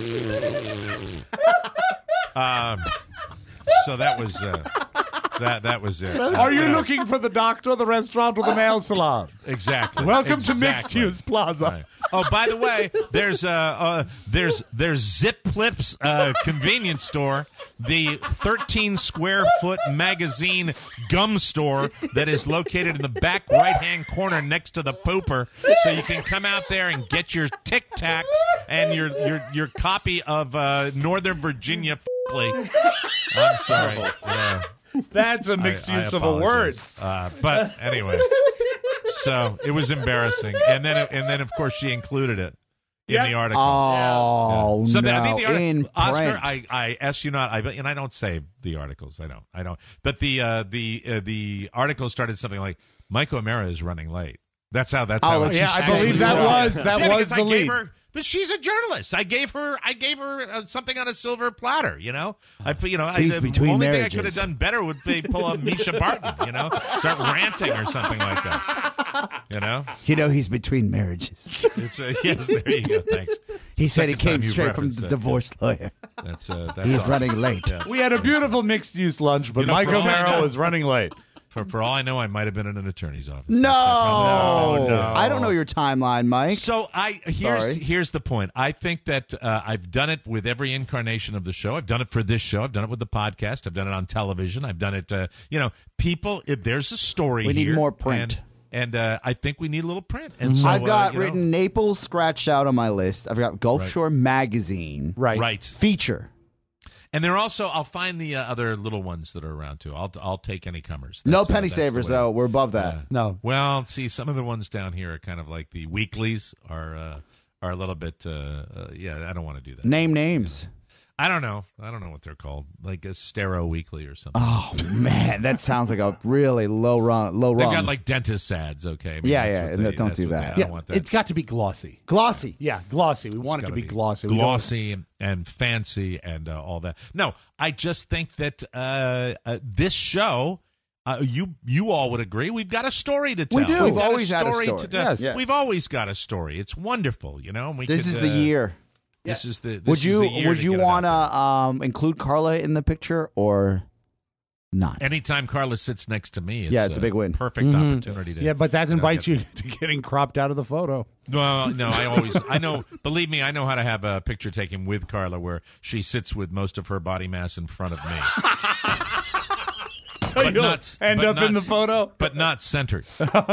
um, so that was uh, that that was it. Uh, Are you uh, looking for the doctor, the restaurant, or the nail salon? Exactly. Welcome exactly. to Mixed Use Plaza. Right. Oh, by the way, there's uh, uh there's there's Zip Clips uh, convenience store, the thirteen square foot magazine gum store that is located in the back right hand corner next to the pooper, so you can come out there and get your Tic Tacs and your your your copy of uh, Northern Virginia. I'm sorry. Yeah. That's a mixed I- I use of a word. apologize. Uh, but anyway, so it was embarrassing, and then and then of course she included it in Yep. the article. Oh, So no. the, I think the article, in Oscar, print. I, I ask you not, I and I don't say the articles, I don't, I don't. But the uh, the uh, the article started something like Mike O'Mara is running late. That's how. That's Oh, how. like it Yeah, I actually believe that started. was that Yeah, was because the I lead. gave her, but she's a journalist. I gave her, I gave her uh, something on a silver platter. You know, I put, you know, I, These the between only thing I marriages. could have done better would be pull up Misha Barton. You know, start ranting or something like that. You know, You know he's between marriages. it's uh, yes. There you go. Thanks. He said he Second time came you've straight from referenced the that. divorce lawyer. That's uh, that's He's awesome. running late. Yeah. We had a beautiful mixed use lunch, but You know, Mike for all I O'Mara know- was running late. For, for all I know, I might have been in an attorney's office. No, No, no. I don't know your timeline, Mike. So I here's Sorry. here's the point. I think that uh, I've done it with every incarnation of the show. I've done it for this show. I've done it with the podcast. I've done it on television. I've done it. Uh, you know, people. If there's a story, We need here, more print. and, and uh, I think we need a little print. And so I've got uh, you know, written Naples scratched out on my list. I've got Gulf Right. Shore Magazine Right. right. feature. And there also, I'll find the uh, other little ones that are around too. I'll I'll take any comers. No That's, uh, penny that's the savers way. though. We're above that. Uh, No. Well, see, some of the ones down here are kind of like the weeklies are uh, are a little bit. Uh, uh, yeah, I don't want to do that. Name names. I don't know. I don't know what they're called, like a Stero Weekly or something. Oh man, that sounds like a really low run. Low They've run. got like dentist ads. Okay. I mean, Yeah, that's yeah, what and they- don't that's do what they- that. I Yeah, don't want that. it's got to be glossy. glossy. Yeah, glossy. We want it to gotta be be glossy. We don't- glossy and, and fancy and uh, all that. No, I just think that uh, uh, this show, uh, you you all would agree, we've got a story to tell. We do. We've We've got always had a story. to tell. Yes. Yes. We've always got a story. It's wonderful, you know. And we This could, is the uh, year. This is the. This Would is you the year would to you get it out want there. to um, include Carla in the picture or not? Anytime Carla sits next to me, it's, Yeah, it's a big win. Perfect opportunity to. Yeah, but that you know, invites get- you to getting cropped out of the photo. Well, no, I always, I know, believe me, I know how to have a picture taken with Carla where she sits with most of her body mass in front of me. So But you'll not- end but up in not- the photo. But not centered.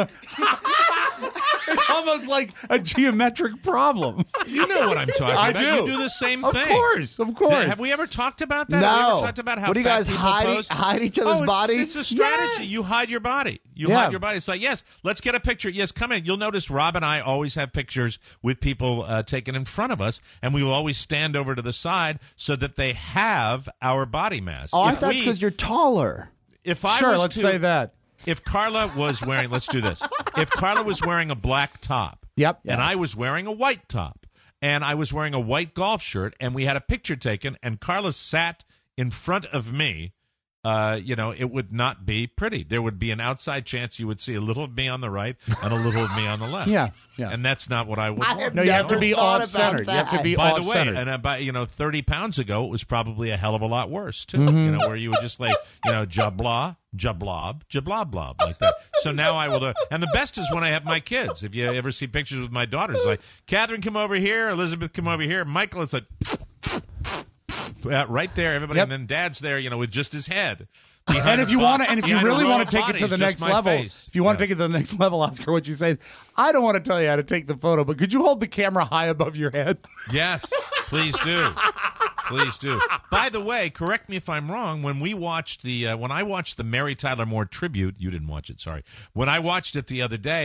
It's almost like a geometric problem. You know what I'm talking I about. do. You do the same Of thing. course, of course. Have we ever talked about that? Have we No. ever talked about how What do you fat guys people hide- pose? hide each other's oh, it's, bodies? It's a strategy. Yes. You hide your body. You Yeah. hide your body. It's like, yes, let's get a picture. Yes, come in. You'll notice Rob and I always have pictures with people uh, taken in front of us, and we will always stand over to the side so that they have our body mass. Oh, I If thought we- because you're taller. If I Sure, was let's to, say that. If Carla was wearing, let's do this. If Carla was wearing a black top, Yep. and I was wearing a white top, and I was wearing a white golf shirt, and we had a picture taken, and Carla sat in front of me, uh, you know, it would not be pretty. There would be an outside chance you would see a little of me on the right and a little of me on the left. Yeah, yeah. And that's not what I would I want. have No, you have to Never be thought about off-centered. You have to that. be By the way, off-centered. and about you know, thirty pounds ago, it was probably a hell of a lot worse too. Mm-hmm. You know, where you would just like, you know, jabla, jablob, jablob, blob like that. So now I will do. And the best is when I have my kids. If you ever see pictures with my daughters, like Catherine, come over here. Elizabeth, come over here. Michael, it's like uh, right there. Everybody, Yep. and then Dad's there. You know, with just his head. And Behind if a you bo- want to, and if you behind a really row want of to take it to bodies, the just next my level, face. if you want Yeah. to take it to the next level, Oscar, what you say is, I don't want to tell you how to take the photo, but could you hold the camera high above your head? Yes, please do. Please do. By the way, correct me if I'm wrong. When we watched the, uh, when I watched the Mary Tyler Moore tribute, you didn't watch it, sorry. When I watched it the other day,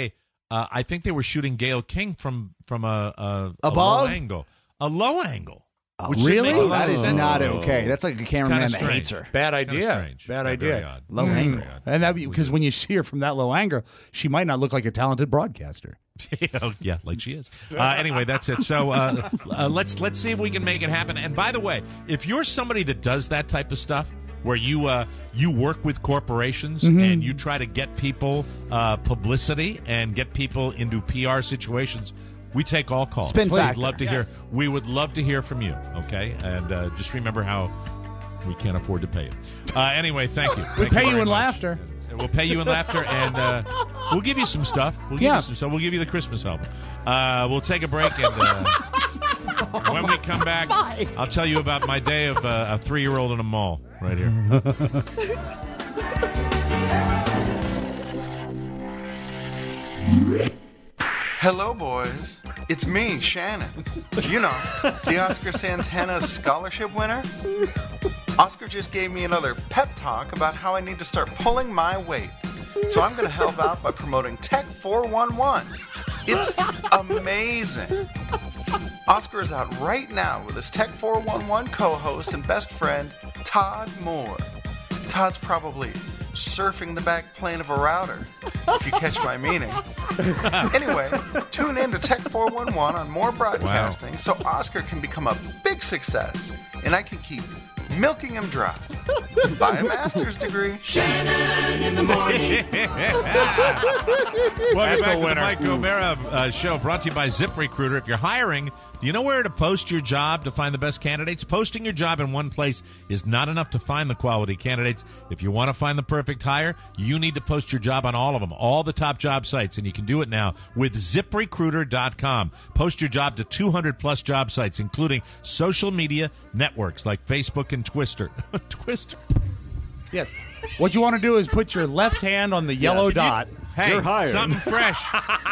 Uh, I think they were shooting Gayle King from from a a, a Above? low angle, a low angle. Oh, which should really? make a lot That of is sense not to me. okay. That's like a cameraman Kinda that strange. hates her. Bad Kinda idea. strange. Bad Yeah, idea. very odd. Low Very angle. odd. And that because when you see her from that low angle, she might not look like a talented broadcaster. Oh, yeah, like she is. Uh, anyway, that's it. So uh, uh, let's let's see if we can make it happen. And by the way, if you're somebody that does that type of stuff, where you uh, you work with corporations Mm-hmm. and you try to get people uh, publicity and get people into P R situations, we take all calls. Spin We'd factor. love to hear. We would love to hear from you. Okay, and uh, just remember how we can't afford to pay you. Uh, anyway, thank you. We Thank pay you very in much. laughter. And we'll pay you in laughter, and uh, we'll give you some stuff. We'll give Yeah. you some stuff. We'll give you the Christmas album. Uh, we'll take a break, and uh, when we come back, I'll tell you about my day of uh, a three-year-old in a mall right here. Hello, boys. It's me, Shannon. You know, the Oscar Santana Scholarship winner. Oscar just gave me another pep talk about how I need to start pulling my weight. So I'm going to help out by promoting Tech four one one. It's amazing. Oscar is out right now with his Tech four one one co-host and best friend, Todd Moore. Todd's probably surfing the back plane of a router, if you catch my meaning. Anyway, tune in to Tech four one one on More Broadcasting so Oscar can become a big success and I can keep milking him dry. Buy a master's degree. Shannon in the morning. Welcome back to the Mike O'Mara uh, show, brought to you by ZipRecruiter. If you're hiring, do you know where to post your job to find the best candidates? Posting your job in one place is not enough to find the quality candidates. If you want to find the perfect hire, you need to post your job on all of them, all the top job sites, and you can do it now with zip recruiter dot com. Post your job to two hundred plus job sites, including social media networks like Facebook and Twister. Twister. Yes. What you want to do is put your left hand on the yellow Yes. dot. Hey, You're hired. something fresh.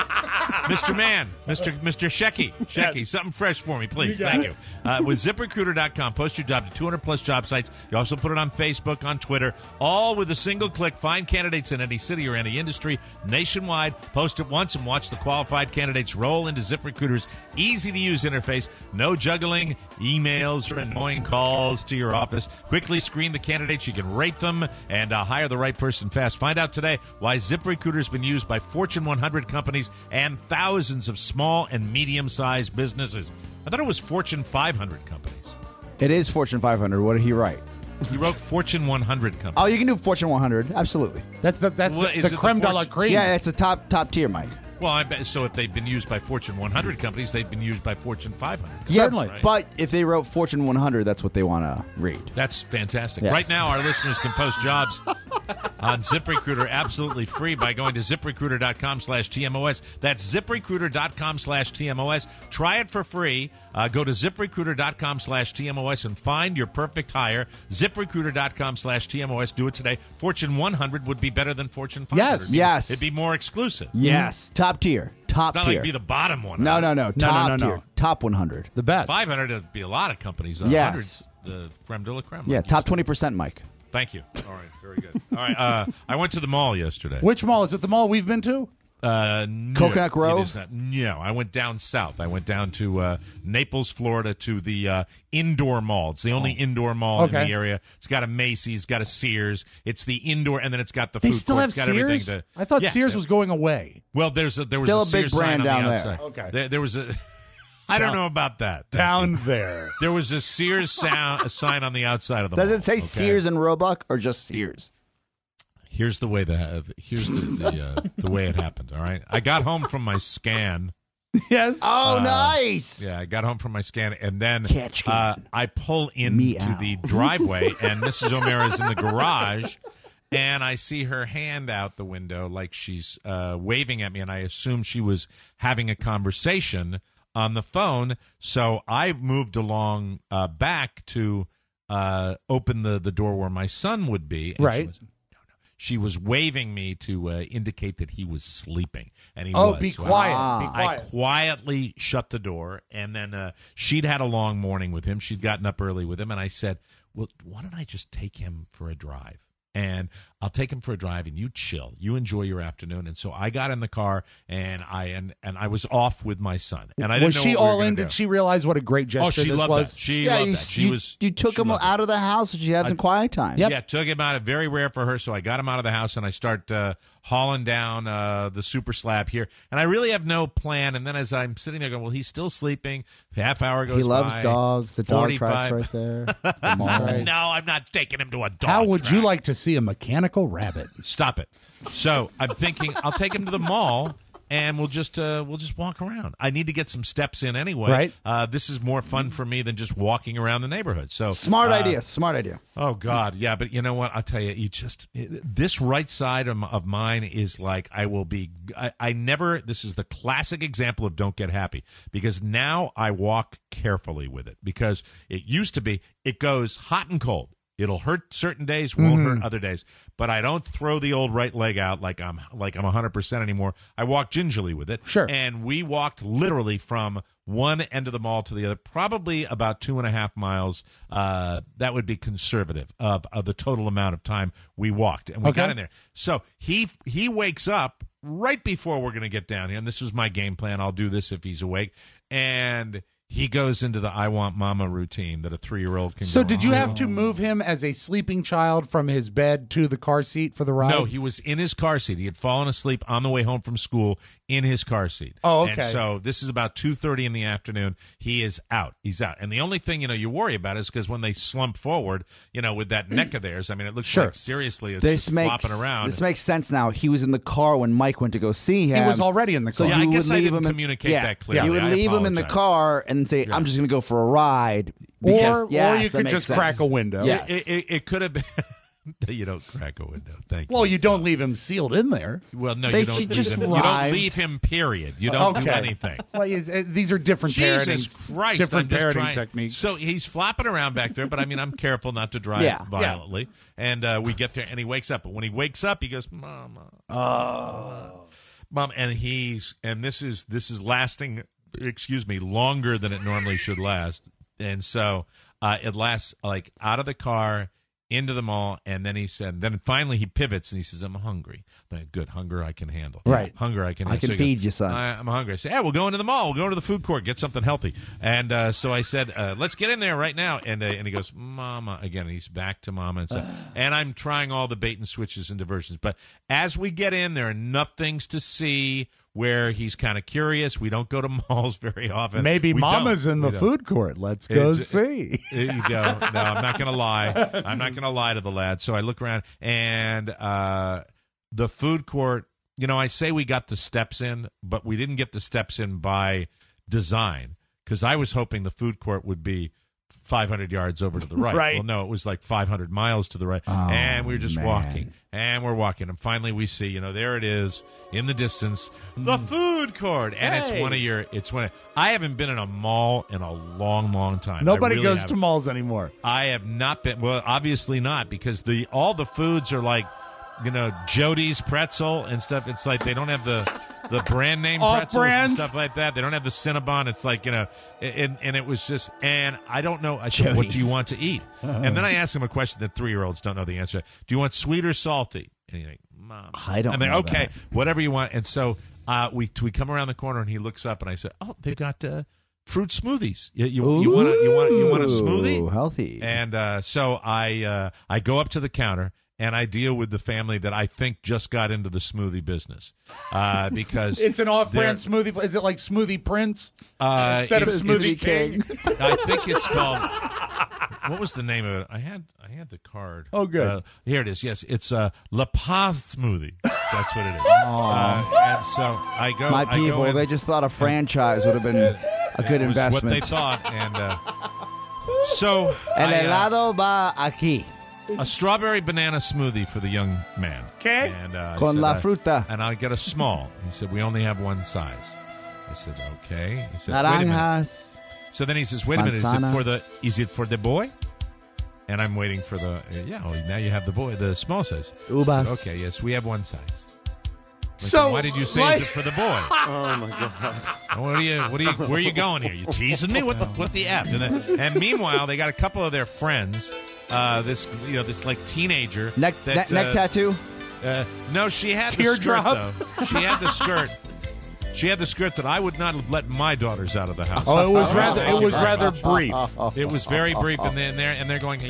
Mister Man, Mister Mister Shecky, Shecky, something fresh for me, please. You got Thank it. you. Uh, with zip recruiter dot com, post your job to two hundred plus job sites. You also put it on Facebook, on Twitter, all with a single click. Find candidates in any city or any industry nationwide. Post it once and watch the qualified candidates roll into ZipRecruiter's easy-to-use interface. No juggling emails or annoying calls to your office. Quickly screen the candidates. You can rate them and uh, hire the right person fast. Find out today why ZipRecruiter's been used by Fortune one hundred companies and thousands of small and medium-sized businesses. I thought it was Fortune five hundred companies. It is Fortune five hundred. What did he write? He wrote Fortune one hundred companies. Oh, you can do Fortune one hundred. Absolutely. That's the that's Well, the, is the it the creme de la Fortune- creme. Yeah, it's a top top tier, Mike. Well, I bet, so if they've been used by Fortune one hundred companies, they've been used by Fortune five hundred. Yeah, Certainly. but if they wrote Fortune one hundred, that's what they want to read. That's fantastic. Yes. Right now, our listeners can post jobs on ZipRecruiter absolutely free by going to zip recruiter dot com slash T M O S. That's zip recruiter dot com slash T M O S. Try it for free. Uh, go to zip recruiter dot com slash T M O S and find your perfect hire. zip recruiter dot com slash T M O S. Do it today. Fortune one hundred would be better than Fortune five hundred. Yes. Yes. It'd be more exclusive. Yes, top tier. Top It's not tier. like be the bottom one. no, no, no. Top no, no, tier. no. Top one hundred. The best. five hundred would be a lot of companies. Uh, Yes. Hundreds, the creme de la creme. Yeah, like you top said. twenty percent, Mike. Thank you. All right, very good. All right, uh, I went to the mall yesterday. Which mall is it? The mall we've been to? Uh, no, Coconut Grove? it is not. No, I went down south. I went down to uh, Naples, Florida, to the uh, indoor mall. It's the only indoor mall in Okay. the area. It's got a Macy's, got a Sears. It's the indoor, and then it's got the They food still court. have It's got Sears? everything. To, I thought Yeah, Sears yeah. was going away. Well, there's a, there was Still a a big Sears brand sign down on the there. outside. Okay. There, there was a. I don't know about that. Thank Down you. there. There was a Sears sound, a sign on the outside of the Does mall. it say okay? Sears and Roebuck or just Sears? Here's the way the here's the the, uh, the way it happened. All right, I got home from my scan. Yes. Oh, Uh, nice. Yeah, I got home from my scan, and then Catch can. uh, I pull into Meow. the driveway, and Missus O'Mara is in the garage, and I see her hand out the window like she's uh, waving at me, and I assume she was having a conversation on the phone. So I moved along uh, back to uh, open the, the door where my son would be. And Right. She was, no, no. She was waving me to uh, indicate that he was sleeping, and he Oh, was. be So quiet. Ah. Be I quiet. quietly shut the door, and then uh, she'd had a long morning with him. She'd gotten up early with him, and I said, well, why don't I just take him for a drive? And I'll take him for a drive, and you chill. You enjoy your afternoon. And so I got in the car, and I and, and I was off with my son. And I didn't was know she what we were all gonna in? do. Did she realize what a great gesture Oh, she this loved was? that. She yeah, loved you, that. She you, was. you took she him loved out it. of the house so she had some quiet time. Yep. Yeah, took him out. Very rare for her, so I got him out of the house, and I start uh, hauling down uh, the super slab here. And I really have no plan. And then as I'm sitting there going, well, he's still sleeping. Half hour goes by. He loves dogs. The dog track's forty-five right there. The mall. No, I'm not taking him to a dog How would track. you like to see a mechanical rabbit? Stop it. So I'm thinking I'll take him to the mall and we'll just uh, we'll just walk around. I need to get some steps in anyway. Right. Uh, this is more fun for me than just walking around the neighborhood. So Smart uh, idea. Smart idea. Oh God, yeah, but you know what? I'll tell you, you just this right side of, of mine is like I will be. I, I never. This is the classic example of don't get happy because now I walk carefully with it because it used to be it goes hot and cold. It'll hurt certain days, won't Mm-hmm. hurt other days. But I don't throw the old right leg out like I'm like I'm one hundred percent anymore. I walk gingerly with it. Sure. And we walked literally from one end of the mall to the other, probably about two and a half miles. Uh, that would be conservative of, of the total amount of time we walked. And we Okay. got in there. So he he wakes up right before we're going to get down here. And this was my game plan. I'll do this if he's awake. And he goes into the I want mama routine that a three-year-old can So go, did you "Oh." have to move him as a sleeping child from his bed to the car seat for the ride? No, he was in his car seat. He had fallen asleep on the way home from school in his car seat. Oh, okay. And so this is about two thirty in the afternoon. He is out. He's out. And the only thing, you know, you worry about is because when they slump forward, you know, with that neck of theirs, I mean, it looks Sure. like seriously it's This just makes flopping around. this makes sense now. He was in the car when Mike went to go see him. He was already in the So car. Yeah, I you guess would I leave didn't him in, communicate yeah, that clearly. You would I leave him in the apologize. car and say, "I'm just going to go for a ride." Or, Because- yes, or you that could makes just sense. crack a window. Yes. It, it, it could have been. You don't crack a window. Thank you. Well, you don't leave him sealed in there. Well, no, They you don't. should leave just him, you don't ride. leave him. Period. You don't do Okay. anything. Well, he's- uh, these are different Jesus parenting, Christ! different I'm just parenting trying- techniques. So he's flopping around back there, but I mean, I'm careful not to drive Yeah. violently. And uh, we get there, and he wakes up. But when he wakes up, he goes, "Mama, Oh. Mom," and he's and this is this is lasting. Excuse me, longer than it normally should last. And so uh, it lasts like out of the car into the mall, and then he said, then finally he pivots and he says, "I'm hungry." I'm like, good, hunger I can handle. Right. Hunger I can I handle. can So he feed goes, you, son. I, I'm hungry. I say, "Yeah, we'll go into the mall. We'll go to the food court, get something healthy." And uh, so I said, uh, "Let's get in there right now." And uh, and he goes, "Mama," again. And he's back to Mama. And, so, and I'm trying all the bait and switches and diversions. But as we get in, there are enough things to see where he's kind of curious. We don't go to malls very often. Maybe We Mama's don't. in the We don't. food court. Let's go It's- see. There you go. No, I'm not going to lie. I'm not going to lie to the lad. So I look around, and uh, the food court, you know, I say we got the steps in, but we didn't get the steps in by design because I was hoping the food court would be five hundred yards over to the right. Right. Well, no, it was like five hundred miles to the right. Oh, and we were just man. walking, and we're walking, and finally we see, you know, there it is in the distance, the food court. And it's Hey. one of your, it's one of, I haven't been in a mall in a long, long time. I Nobody really goes haven't. to malls anymore. I have not been. Well, obviously not, because the all the foods are like, you know, Jody's pretzel and stuff. It's like they don't have the the brand name Off pretzels brands? and stuff like that. They don't have the Cinnabon. It's like, you know, and and it was just, and I don't know. I said, "What do you Jody's. want to eat?" And then I asked him a question that three year olds don't know the answer. Do you want sweet or salty? And he's like, "Mom, I don't I'm like, know okay, that. whatever you want. And so uh, we we come around the corner, and he looks up, and I said, "Oh, they've got uh, fruit smoothies. You you you want a, you want you want a smoothie? Ooh, healthy. And uh, so I uh, I go up to the counter and I deal with the family that I think just got into the smoothie business uh, because It's an off-brand they're- smoothie. pla- Is it like Smoothie Prince Uh, instead of it's- Smoothie it's- King? I think it's called. What was the name of it? I had I had the card. Oh, good. Uh, here it is. Yes, it's uh, La Paz smoothie. That's what it is. Uh, and so I go. My I go people, in- they just thought a franchise would have been a good it was investment. What they thought, and uh, so El I, uh, helado va aquí. a strawberry banana smoothie for the young man. Okay. And uh, I Con said, la uh, fruta. And I'll get a small. He said, "We only have one size." I said, "Okay." He said, "Wait a minute." Naranjas. So then he says, "Wait a minute. Is it Manzana. for the? Is it for the boy?" And I'm waiting for the. Uh, yeah. Well, now you have the boy, the small size. I Uvas. said, "Okay. Yes, we have one size." Like, So, why did you say like- is it for the boy? Oh my god. What are you? What are you? Where are you going here? You teasing me? What the? What the f? And, then, and meanwhile, they got a couple of their friends uh, this you know this like teenager. Neck, that, ne- neck uh, tattoo? Uh, no, she had Teardrop? the skirt, though. She had the skirt. She had the skirt that I would not have let my daughters out of the house. Oh, it was rather it was rather brief. It was very brief, and then they're and they're going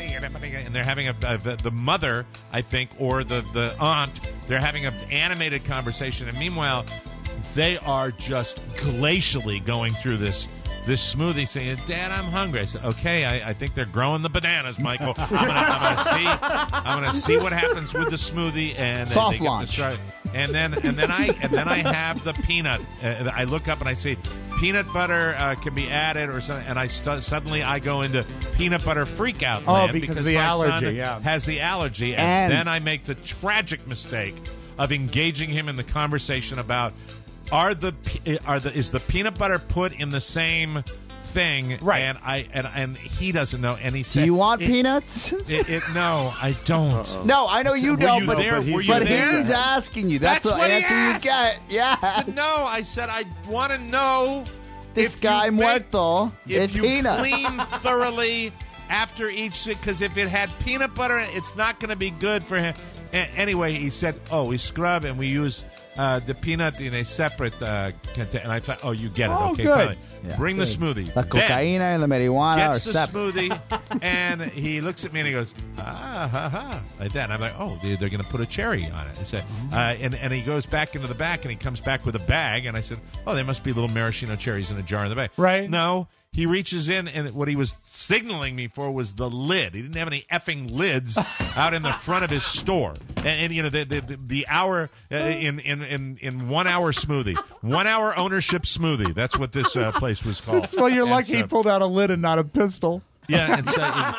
and they're having a, a the, the mother, I think, or the the aunt. They're having an animated conversation, and meanwhile, they are just glacially going through this. This smoothie saying, Dad, I'm hungry. I said, okay, I, I think they're growing the bananas, Michael. I'm gonna, I'm gonna see. I'm gonna see what happens with the smoothie and soft they get launch. to start- And then and then I and then I have the peanut. Uh, I look up and I see peanut butter uh, can be added or something. And I st- suddenly I go into peanut butter freak out Oh, land because of my the allergy, son yeah. has the allergy, and, And- then I make the tragic mistake of engaging him in the conversation about are the pe- are the is the peanut butter put in the same thing, right? And I and and he doesn't know, and he said, Do you want it, peanuts? It, it, no, I don't. Uh-oh. No, I know Were you don't, you but, there? but, Were you but there? he's asking you. That's, That's the what he answer you asked. get. Yeah. I said no. I said I want to know This if guy you make, muerto if is you peanuts. clean thoroughly after each, because if it had peanut butter, it's not going to be good for him. A- anyway, he said, "Oh, we scrub and we use uh, the peanut in a separate uh, container." And I thought, "Oh, you get it? Oh, okay, good. fine. Yeah. Bring the smoothie." La Then cocaína and the marijuana are gets the separate. smoothie, and he looks at me and he goes, "Ah, ha, ha," like that. And I'm like, "Oh, they, they're going to put a cherry on it." And, said, uh, and and he goes back into the back and he comes back with a bag. And I said, "Oh, there must be little maraschino cherries in a jar in the bag." Right. No. He reaches in, and what he was signaling me for was the lid. He didn't have any effing lids out in the front of his store. And, and you know, the the, the, the hour uh, in, in in in one hour smoothie, one hour ownership smoothie. That's what this uh, place was called. Well, you're And lucky so- he pulled out a lid and not a pistol. Yeah, and so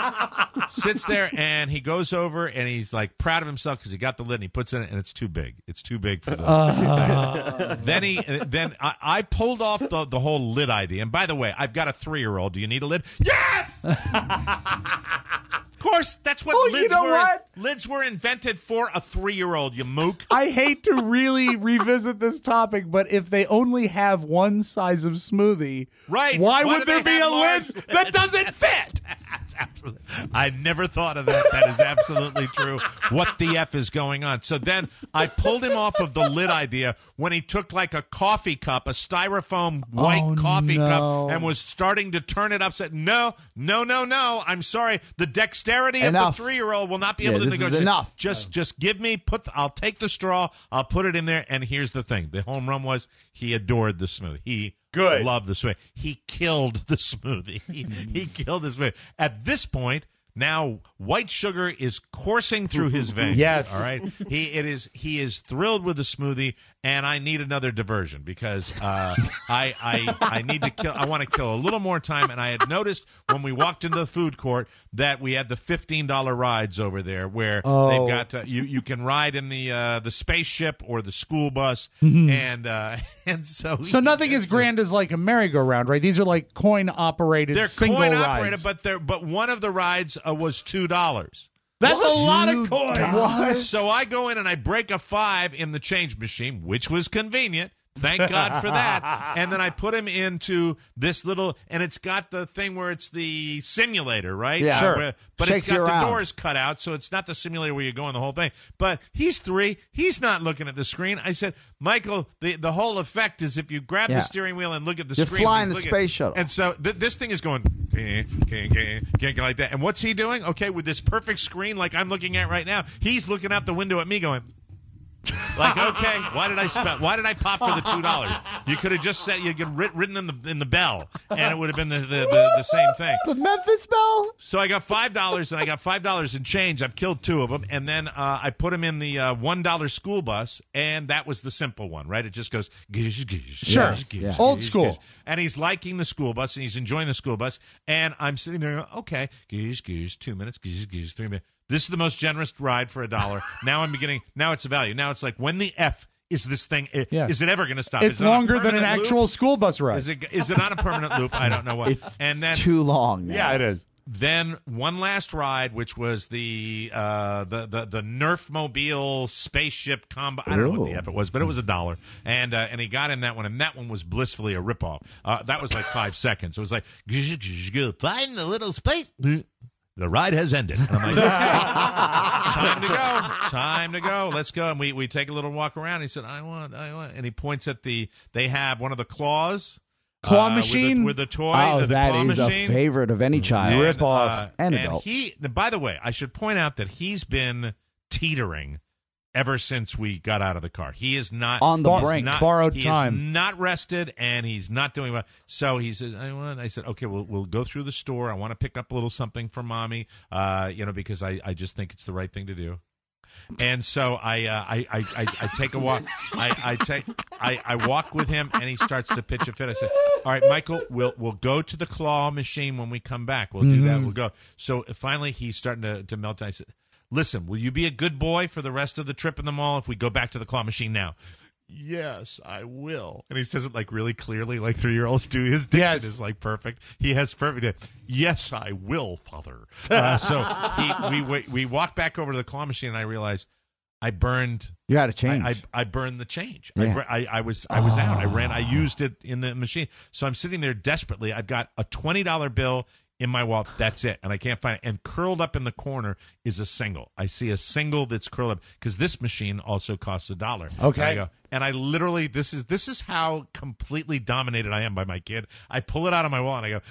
he sits there and he goes over and he's like proud of himself because he got the lid and he puts it in it and it's too big. It's too big for the. Uh. Then he then I, I pulled off the the whole lid idea. And by the way, I've got a three year old. Do you need a lid? Yes. Of course, that's what Oh, you lids know were. what? Lids were invented for a three year old. You mook. I hate to really revisit this topic, but if they only have one size of smoothie, Right. why, Why would do there they be a have large- lid that doesn't fit? That's absolutely. I never thought of that. That is absolutely true. What the F is going on? So then I pulled him off of the lid idea when he took like a coffee cup, a styrofoam white Oh, coffee no. cup, and was starting to turn it upside. No, no, no, no. I'm sorry. The dexterity Enough. of the three-year-old will not be Yeah, able to this is negotiate. enough. Just, just give me. Put. I'll take the straw. I'll put it in there. And here's the thing: the home run was he adored the smoothie. He. Good. Loved the smoothie. He killed the smoothie. He, he killed the smoothie. At this point, now white sugar is coursing through his veins. Yes. All right. He it is he is thrilled with the smoothie, and I need another diversion because uh, I I I need to kill. I want to kill a little more time. And I had noticed when we walked into the food court that we had the fifteen dollar rides over there where Oh. they've got uh, you you can ride in the uh, the spaceship or the school bus, Mhm. and uh, and so So nothing as grand as like a merry-go-round, right? These are like coin-operated They're single coin rides. operated, but they're but one of the rides uh, was two dollars. That's a lot of coins. What? So I go in and I break a five in the change machine, which was convenient. Thank God for that. And then I put him into this little, and it's got the thing where it's the simulator, right? Yeah. Sure. Where- but Shakes it's got you the around. doors cut out, so it's not the simulator where you're going the whole thing. But he's three. He's not looking at the screen. I said, Michael, the, the whole effect is if you grab Yeah. the steering wheel and look at the You're screen. flying he's the looking- space shuttle. And so th- this thing is going eh, eh, eh, eh, eh, like that. And what's he doing? Okay, with this perfect screen like I'm looking at right now, he's looking out the window at me going, like, okay, why did I spend? Why did I pop for the two dollars? You could have just said you get writ- written in the in the bell, and it would have been the the, the, the same thing. The Memphis Bell? So I got five dollars, and I got five dollars in change. I've killed two of them, and then uh, I put them in the uh, one dollar school bus, and that was the simple one, right? It just goes gish, gish, Sure. gish, gish, Yeah. Old gish, school. gish. And he's liking the school bus, and he's enjoying the school bus, and I'm sitting there, going, okay, gish, gish, two minutes, gish, gish, three minutes. This is the most generous ride for a dollar. Now I'm beginning. Now it's a value. Now it's like when the F is this thing? i- Yeah. Is it ever going to stop? It's Is it on a longer than an permanent loop? actual school bus ride. Is it? Is it on a permanent loop? I don't know what. It's and then too long now. yeah, it is. then one last ride, which was the uh, the the the Nerf Mobile spaceship combo. I don't know what the Ooh. F it was, but it was a dollar, and uh, and he got in that one, and that one was blissfully a ripoff. Uh, that was like five seconds. It was like find the little space. the ride has ended. And I'm like, okay, time to go, time to go. Let's go. And we, we take a little walk around. He said, I want, I want. And he points at the, they have one of the claws. Claw uh, machine? With the, with the toy. Oh, the, the that claw is machine. a favorite of any child. And, Rip off. uh, And and adult. he, by the way, I should point out that he's been teetering ever since we got out of the car. He is not On the he's brink. not- Borrowed he time. is not rested, and he's not doing well. So he says, I want. I said, okay, we'll we'll go through the store. I want to pick up a little something for mommy, uh, you know, because I, I just think it's the right thing to do. And so I uh, I, I, I I take a walk. I, I take I, I walk with him, and he starts to pitch a fit. I said, "All right, Michael, we'll we'll go to the claw machine when we come back. We'll do that. We'll go." So finally, he's starting to, to melt. I said, "Listen, will you be a good boy for the rest of the trip in the mall if we go back to the claw machine now?" Yes, I will. And he says it like really clearly, like three-year-olds do. His diction Yes. is like perfect. He has perfect. Yes, I will, father. Uh, so he, we, we we walk back over to the claw machine, and I realized I burned. You had to change. I, I, I burned the change. Yeah. I, bur- I, I was I was Oh. out. I ran. I used it in the machine. So I'm sitting there desperately. I've got a twenty dollar bill in my wallet. That's it, and I can't find it. And curled up in the corner is a single. I see a single that's curled up because this machine also costs a dollar. Okay. And I go, and I literally this is this is how completely dominated I am by my kid. I pull it out of my wallet and I go,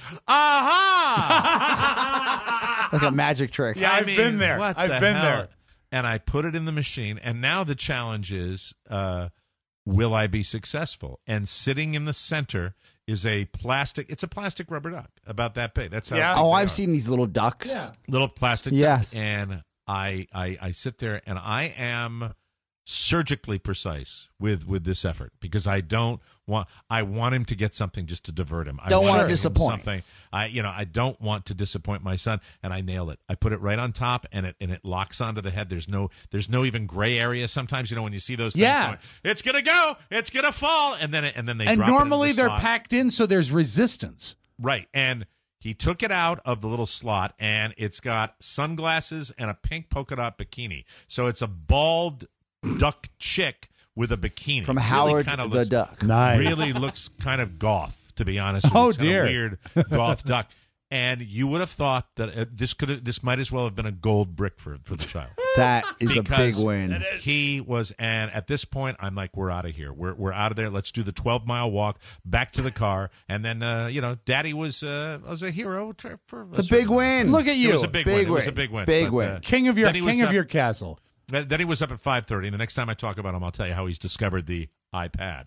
aha! Like a magic trick. Yeah, I I've mean, been there. what I've the been hell? there. And I put it in the machine. And now the challenge is, uh, will I be successful? And sitting in the center is a plastic. It's a plastic rubber duck about that big. That's how. Yeah. big Oh, they I've are. seen these little ducks. Yeah. Little plastic. Yes. Duck. And I, I, I sit there and I am surgically precise with with this effort because I don't want I want him to get something just to divert him. I Don't want wanna him disappoint. Something. I you know I don't want to disappoint my son, and I nail it. I put it right on top, and it and it locks onto the head. There's no there's no even gray area. Sometimes you know when you see those things Yeah. going, it's gonna go, it's gonna fall, and then it, and then they And drop it into normally the they're slot. packed in, so there's resistance. Right. And he took it out of the little slot, and it's got sunglasses and a pink polka dot bikini. So it's a bald duck chick with a bikini. From Really Howard kinda the looks- Duck. Nice. Really looks kind of goth, to be honest with you. Oh, It's kinda dear. weird goth duck. And you would have thought that uh, this could have, this might as well have been a gold brick for for the child. That is a big Because win. He was, and at this point, I'm like, we're out of here. We're we're out of there. Let's do the twelve mile walk back to the car, and then uh, you know, Daddy was uh, was a hero for. for It's a big win. Look at you. It was a big, Big win. It was a win. big win. Big But, win. uh, King of your then he was king of up- your castle. Then then he was up at five thirty. And the next time I talk about him, I'll tell you how he's discovered the iPad.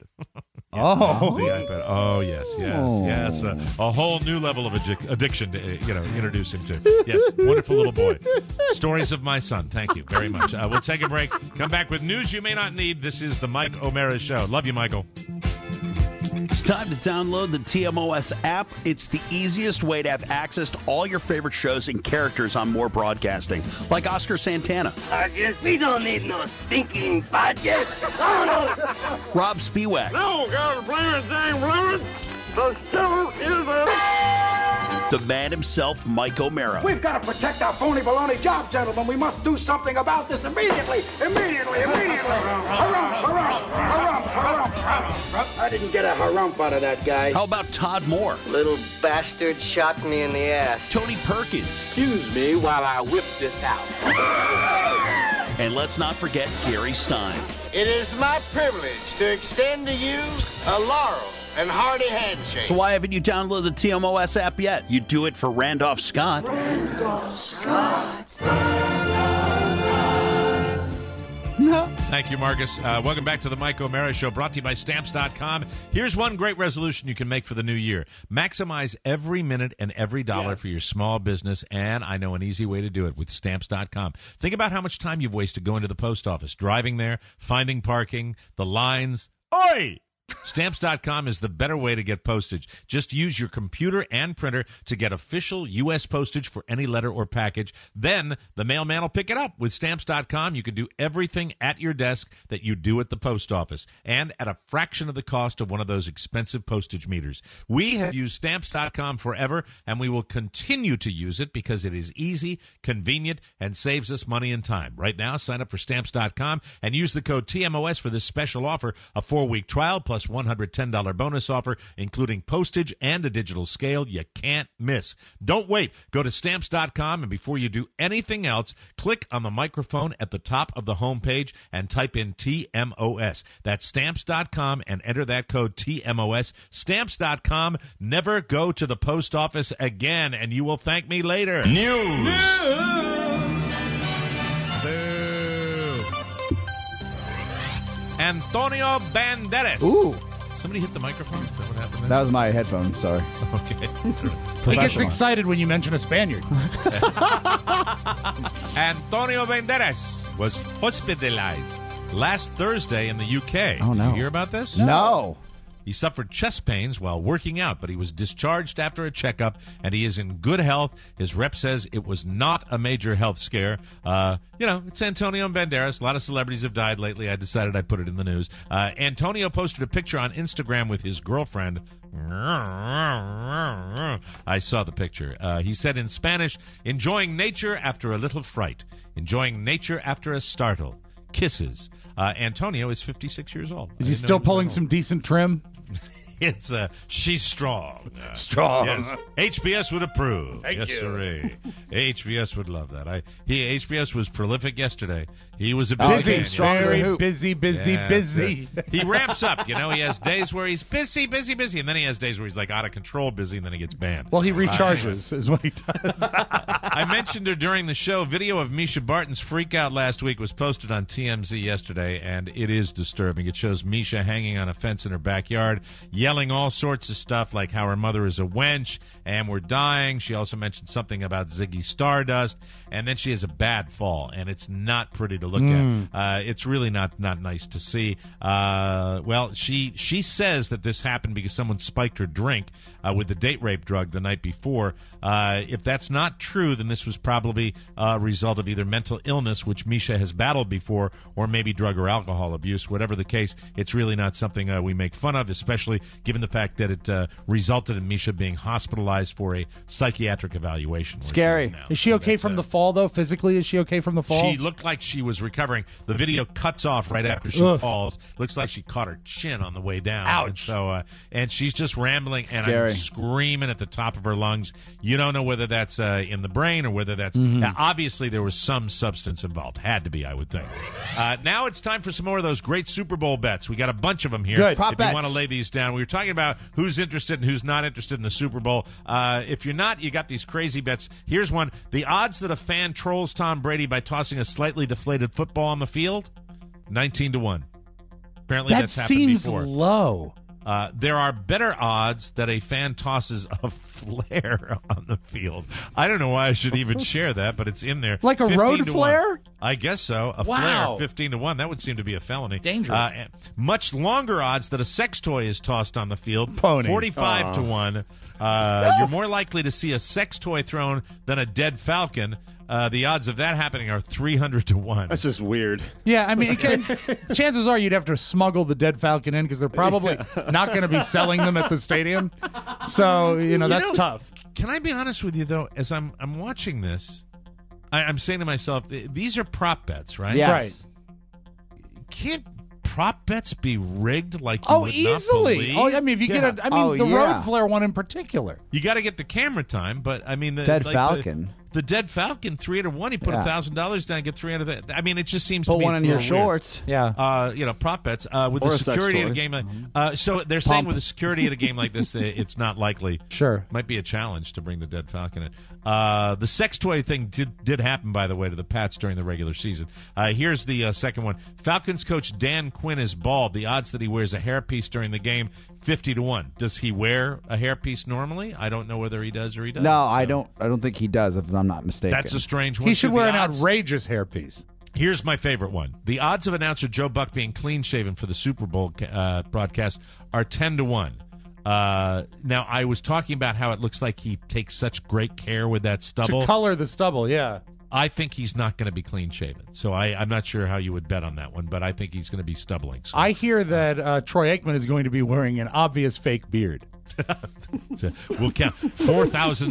Oh. The iPad. Oh yes, yes, yes. Uh, a whole new level of addic- addiction to uh, you know introduce him to. Yes, wonderful little boy. Stories of my son. Thank you very much. Uh, we'll take a break. Come back with news you may not need. This is the Mike O'Mara Show. Love you, Michael. It's time to download the T M O S app. It's the easiest way to have access to all your favorite shows and characters on More Broadcasting, like Oscar Santana, I guess we don't need no stinking podcast. Oh, no. Rob Spiewak, No, got a plan, James Lewis. The show is a... the man himself, Mike O'Mara. We've got to protect our phony baloney job, gentlemen. We must do something about this immediately. Immediately, immediately. Harump, harump, harump, harump. I didn't get a harump out of that guy. How about Todd Moore? Little bastard shot me in the ass. Tony Perkins. Excuse me while I whip this out. And let's not forget Gary Stein. It is my privilege to extend to you a laurel and hearty handshake. So why haven't you downloaded the T M O S app yet? You do it for Randolph Scott. Randolph Scott. Thank you, Marcus. Uh, welcome back to the Mike O'Mara Show, brought to you by Stamps dot com. Here's one great resolution you can make for the new year. Maximize every minute and every dollar yes. for your small business, and I know an easy way to do it with Stamps dot com. Think about how much time you've wasted going to the post office, driving there, finding parking, the lines. Oi! Stamps dot com is the better way to get postage. Just use your computer and printer to get official U S postage for any letter or package. Then the mailman will pick it up. With Stamps dot com, you can do everything at your desk that you do at the post office, and at a fraction of the cost of one of those expensive postage meters. We have used Stamps dot com forever, and we will continue to use it because it is easy, convenient, and saves us money and time. Right now, sign up for Stamps dot com and use the code T M O S for this special offer, a four-week trial plus plus one hundred ten dollars bonus offer, including postage and a digital scale you can't miss. Don't wait. Go to Stamps dot com, and before you do anything else, click on the microphone at the top of the homepage and type in T M O S. That's Stamps dot com and enter that code T M O S. Stamps dot com. Never go to the post office again, and you will thank me later. News. News. Antonio Banderas. Ooh. Somebody hit the microphone? Is that what happened there? That was my headphones, sorry. Okay. He gets excited when you mention a Spaniard. Antonio Banderas was hospitalized last Thursday in the U K. Oh, no. Did you hear about this? No. He suffered chest pains while working out, but he was discharged after a checkup, and he is in good health. His rep says it was not a major health scare. Uh, you know, it's Antonio Banderas. A lot of celebrities have died lately. I decided I'd put it in the news. Uh, Antonio posted a picture on Instagram with his girlfriend. I saw the picture. Uh, he said in Spanish, enjoying nature after a little fright. Enjoying nature after a startle. Kisses. Uh, Antonio is fifty-six years old. Is he still pulling some decent trim? It's uh, she's strong. Uh, Strong. Yes. H B S would approve. Thank yes, you. sirree. H B S would love that. I he H B S was prolific yesterday. He was a Oh, busy, okay. man. Stronger Very hoop. busy, busy, Yeah, busy. that's it. He ramps up. You know, he has days where he's busy, busy, busy, and then he has days where he's like out of control busy, and then he gets banned. Well, he Uh, anyway. recharges, is what he does. I mentioned her during the show. Video of Misha Barton's freak out last week was posted on T M Z yesterday, and it is disturbing. It shows Misha hanging on a fence in her backyard, yelling all sorts of stuff like how her mother is a wench and we're dying. She also mentioned something about Ziggy Stardust, and then she has a bad fall, and it's not pretty to look Mm. at. Uh, it's really not not nice to see. Uh, well, she she says that this happened because someone spiked her drink uh, with the date rape drug the night before. Uh, if that's not true, then this was probably a result of either mental illness, which Misha has battled before, or maybe drug or alcohol abuse. Whatever the case, it's really not something uh, we make fun of, especially given the fact that it uh, resulted in Misha being hospitalized for a psychiatric evaluation. Scary. Is she okay from the fall, though? Physically, is she okay from the fall? She looked like she was recovering. The video cuts off right after she Ugh. falls. Looks like she caught her chin on the way down. Ouch. And so, uh, and she's just rambling and Scary. I'm screaming at the top of her lungs. You don't know whether that's uh, in the brain or whether that's Mm-hmm. uh, obviously there was some substance involved. Had to be, I would think. Uh, now it's time for some more of those great Super Bowl bets. We got a bunch of them here. Good. Prop if bets. you want to lay these down, we were talking about who's interested and who's not interested in the Super Bowl. Uh, if you're not, you got these crazy bets. Here's one: the odds that a fan trolls Tom Brady by tossing a slightly deflated football on the field, nineteen to one. Apparently, that that's happened seems before. low. Uh, there are better odds that a fan tosses a flare on the field. I don't know why I should even share that, but it's in there. Like a fifteen road to flare? one. I guess so. A Wow. flare, fifteen to one. That would seem to be a felony. Dangerous. Uh, and much longer odds that a sex toy is tossed on the field. Pony. forty-five to one. Uh, you're more likely to see a sex toy thrown than a dead falcon. Uh, the odds of that happening are three hundred to one. That's just weird. Yeah, I mean, it can, chances are you'd have to smuggle the dead falcon in because they're probably not going to be selling them at the stadium. So, you know, You that's know, tough. Can I be honest with you, though? As I'm I'm watching this, I, I'm saying to myself, th- these are prop bets, right? Yes. Can't prop bets be rigged like you Oh, would easily. not believe? Oh, I mean, if you Yeah. get a, I mean, Oh, the yeah. road flare one in particular. You got to get the camera time, but I mean, the Dead like falcon. The, the dead falcon, three hundred one. He put a Yeah. thousand dollars down, get three hundred. I mean, it just seems Put to me one it's in a your little weird. shorts. Yeah. Uh, you know, prop bets uh, with Or the a sex security at a toy. game like. Uh, so they're saying Pump. with the security at a game like this, uh, it's not likely. Sure. Might be a challenge to bring the dead falcon in. Uh, the sex toy thing did did happen, by the way, to the Pats during the regular season. Uh, here's the uh, second one. Falcons coach Dan Quinn is bald. The odds that he wears a hairpiece during the game, fifty to one. Does he wear a hairpiece normally? I don't know whether he does or he doesn't. No, I So don't. I don't think he does. If I'm not mistaken. That's a strange one. He should too. wear The an odds- outrageous hairpiece. Here's my favorite one. The odds of announcer Joe Buck being clean-shaven for the Super Bowl uh, broadcast are ten to one. Uh, now, I was talking about how it looks like he takes such great care with that stubble. To color the stubble, yeah. I think he's not going to be clean-shaven. So I, I'm not sure how you would bet on that one, but I think he's going to be stubbling. So. I hear that uh, Troy Aikman is going to be wearing an obvious fake beard. So we'll count four thousand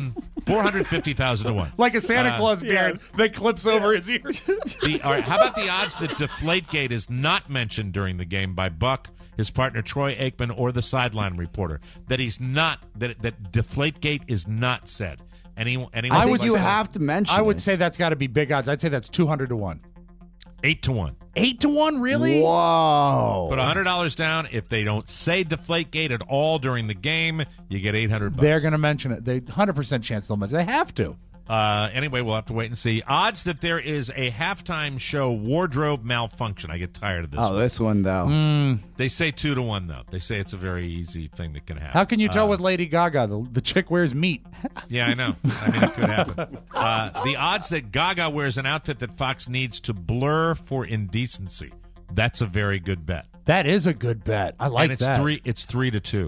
four hundred fifty thousand to one. Like a Santa Uh, Claus beard yes. that clips over his ears. The, all right, how about the odds that Deflategate is not mentioned during the game by Buck, his partner Troy Aikman, or the sideline reporter? That he's not, that that Deflategate is not said. Any, anyone I think like you that? have to mention I would it. say that's got to be big odds. I'd say that's two hundred to one. Eight to one. Eight to one, really? Whoa. Put one hundred dollars down. If they don't say Deflategate at all during the game, you get eight hundred dollars. They're going to mention it. They one hundred percent chance they'll mention it. They have to. Uh, anyway, we'll have to wait and see. Odds that there is a halftime show wardrobe malfunction. I get tired of this Oh, one. this one, though. Mm. They say two to one, though. They say it's a very easy thing that can happen. How can you tell Uh, with Lady Gaga? The, the chick wears meat. Yeah, I know. I mean, it could happen. Uh, the odds that Gaga wears an outfit that Fox needs to blur for indecency. That's a very good bet. That is a good bet. I like and it's that. three. It's three to two.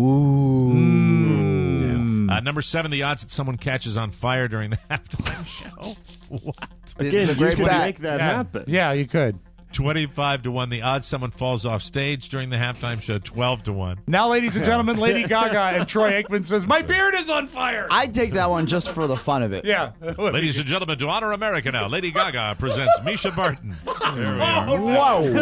Ooh. Uh, number seven, the odds that someone catches on fire during the halftime show. What? Again, a you great can bet. make that yeah. happen. Yeah, you could. twenty-five to one. The odds someone falls off stage during the halftime show. twelve to one. Now, ladies and gentlemen, Lady Gaga and Troy Aikman says, my beard is on fire. I'd take that one just for the fun of it. Yeah. Ladies and gentlemen, to honor America now, Lady Gaga presents Misha Barton. There we are. Whoa.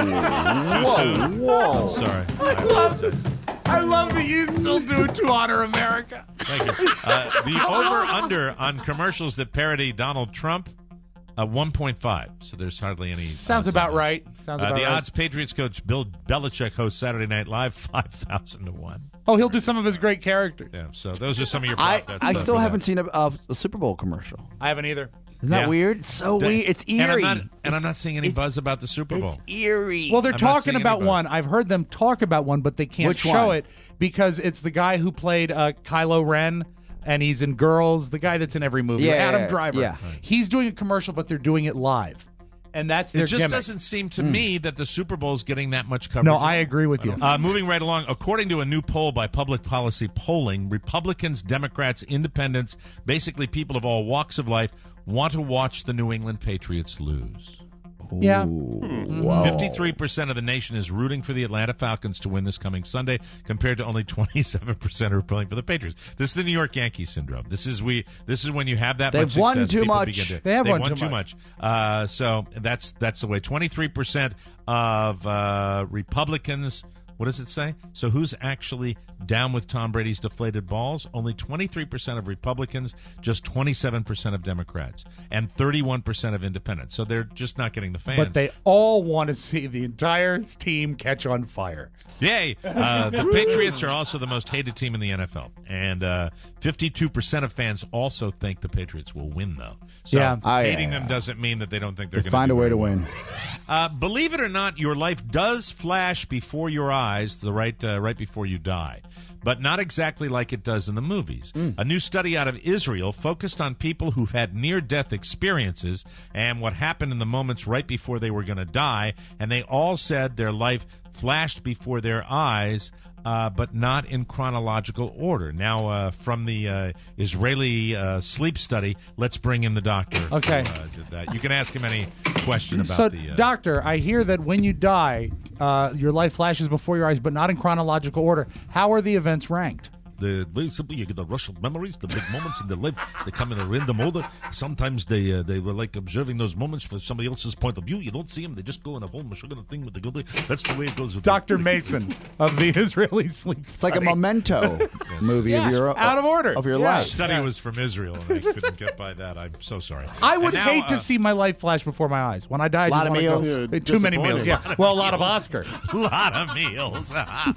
Whoa. Whoa. I'm sorry. I love, I love that you still do it to honor America. Thank you. Uh, the over-under on commercials that parody Donald Trump, uh, one point five. So there's hardly any. Sounds odds about on that. right. Sounds Uh, about the right. odds Patriots coach Bill Belichick hosts Saturday Night Live, five thousand to one. Oh, he'll do some of his great characters. Yeah, so those are some of your I, prop bets, I uh, still for haven't that. seen a, a, a Super Bowl commercial. I haven't either. Isn't that Yeah. weird? It's so Da- weird. It's And I'm eerie. not, and I'm not seeing any buzz about the Super Bowl. It's eerie. Well, they're I'm not talking seeing about anybody. one. I've heard them talk about one, but they can't Which show one? it because it's the guy who played uh, Kylo Ren, and he's in Girls, the guy that's in every movie, Yeah, Adam yeah, Driver. yeah. He's doing a commercial, but they're doing it live. And that's their It just gimmick. doesn't seem to me that the Super Bowl is getting that much coverage. No, I agree with you. Uh, moving right along, according to a new poll by Public Policy Polling, Republicans, Democrats, Independents, basically people of all walks of life, want to watch the New England Patriots lose. Yeah. Whoa. fifty-three percent of the nation is rooting for the Atlanta Falcons to win this coming Sunday, compared to only twenty-seven percent are pulling for the Patriots. This is the New York Yankees syndrome. This is we. This is when you have that They've much won success, too people much. begin to- They have they've won won too too much. Uh, so that's that's the way. twenty-three percent of uh, Republicans. What does it say? So who's actually down with Tom Brady's deflated balls? Only twenty-three percent of Republicans, just twenty-seven percent of Democrats, and thirty-one percent of Independents. So they're just not getting the fans. But they all want to see the entire team catch on fire. Yay! Uh, the Patriots are also the most hated team in the N F L, and uh, fifty-two percent of fans also think the Patriots will win, though. So Yeah. Oh, yeah, hating yeah. them doesn't mean that they don't think they're They going to find a way to win. Uh, believe it or not, your life does flash before your eyes, the right uh, right before you die, but not exactly like it does in the movies. A new study out of Israel focused on people who've had near-death experiences and what happened in the moments right before they were going to die, and they all said their life flashed before their eyes, uh, but not in chronological order. Now, uh, from the uh, Israeli uh, sleep study, let's bring in the doctor. Okay. Who, uh, did that. You can ask him any question about So, the... Uh, doctor, I hear that when you die, uh, your life flashes before your eyes, but not in chronological order. How are the events ranked? The, very simply, you get the rush of memories, the big moments in their life. They come in a random order. Sometimes they uh, they were like observing those moments from somebody else's point of view. You don't see them; they just go in a whole sugar thing with the good. That's the way it goes. With Doctor Mason of the Israeli sleep It's like a study. memento movie Yes, of your out of order. of your Yeah. life. study Yeah. was from Israel, and I couldn't get by that. I'm so sorry. I would And now, hate uh, to see my life flash before my eyes. When I die, I Lot just of wanna meals. Go, Yeah, too many meals. disappointing. Yeah. Well, a lot of Oscar. A lot of meals.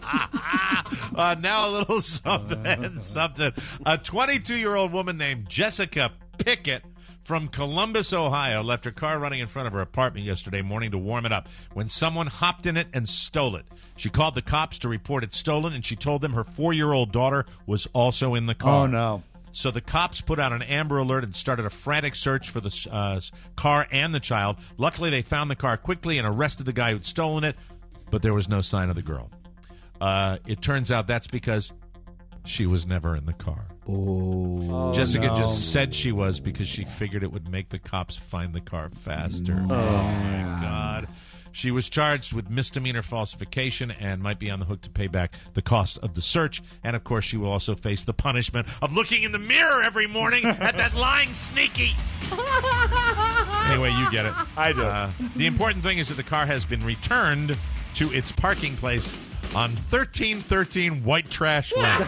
uh, now a little something, something. A twenty-two-year-old woman named Jessica Pickett from Columbus, Ohio, left her car running in front of her apartment yesterday morning to warm it up when someone hopped in it and stole it. She called the cops to report it stolen, and she told them her four-year-old daughter was also in the car. Oh, no. So the cops put out an Amber Alert and started a frantic search for the uh, car and the child. Luckily, they found the car quickly and arrested the guy who'd stolen it, but there was no sign of the girl. Uh, it turns out that's because she was never in the car. Oh, Jessica no. just said she was because she figured it would make the cops find the car faster. Oh, my God. She was charged with misdemeanor falsification and might be on the hook to pay back the cost of the search. And, of course, she will also face the punishment of looking in the mirror every morning at that lying sneaky. Anyway, you get it. I do. Uh, the important thing is that the car has been returned to its parking place on thirteen thirteen White Trash Lane.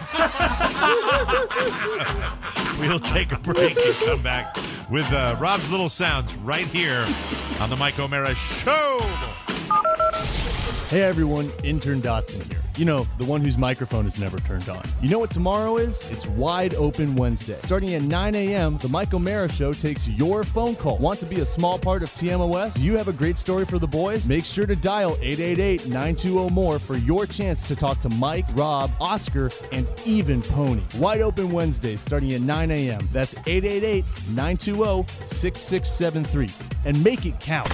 We'll take a break and come back with uh, Rob's Little Sounds right here on the Mike O'Mara Show. Hey everyone, Intern Dotson here. You know, the one whose microphone is never turned on. You know what tomorrow is? It's Wide Open Wednesday. Starting at nine a.m., the Mike O'Mara Show takes your phone call. Want to be a small part of T M O S? Do you have a great story for the boys? Make sure to dial eight eight eight, nine two zero, M O R E for your chance to talk to Mike, Rob, Oscar, and even Pony. Wide Open Wednesday starting at nine a.m. That's eight eight eight, nine two zero, six six seven three. And make it count.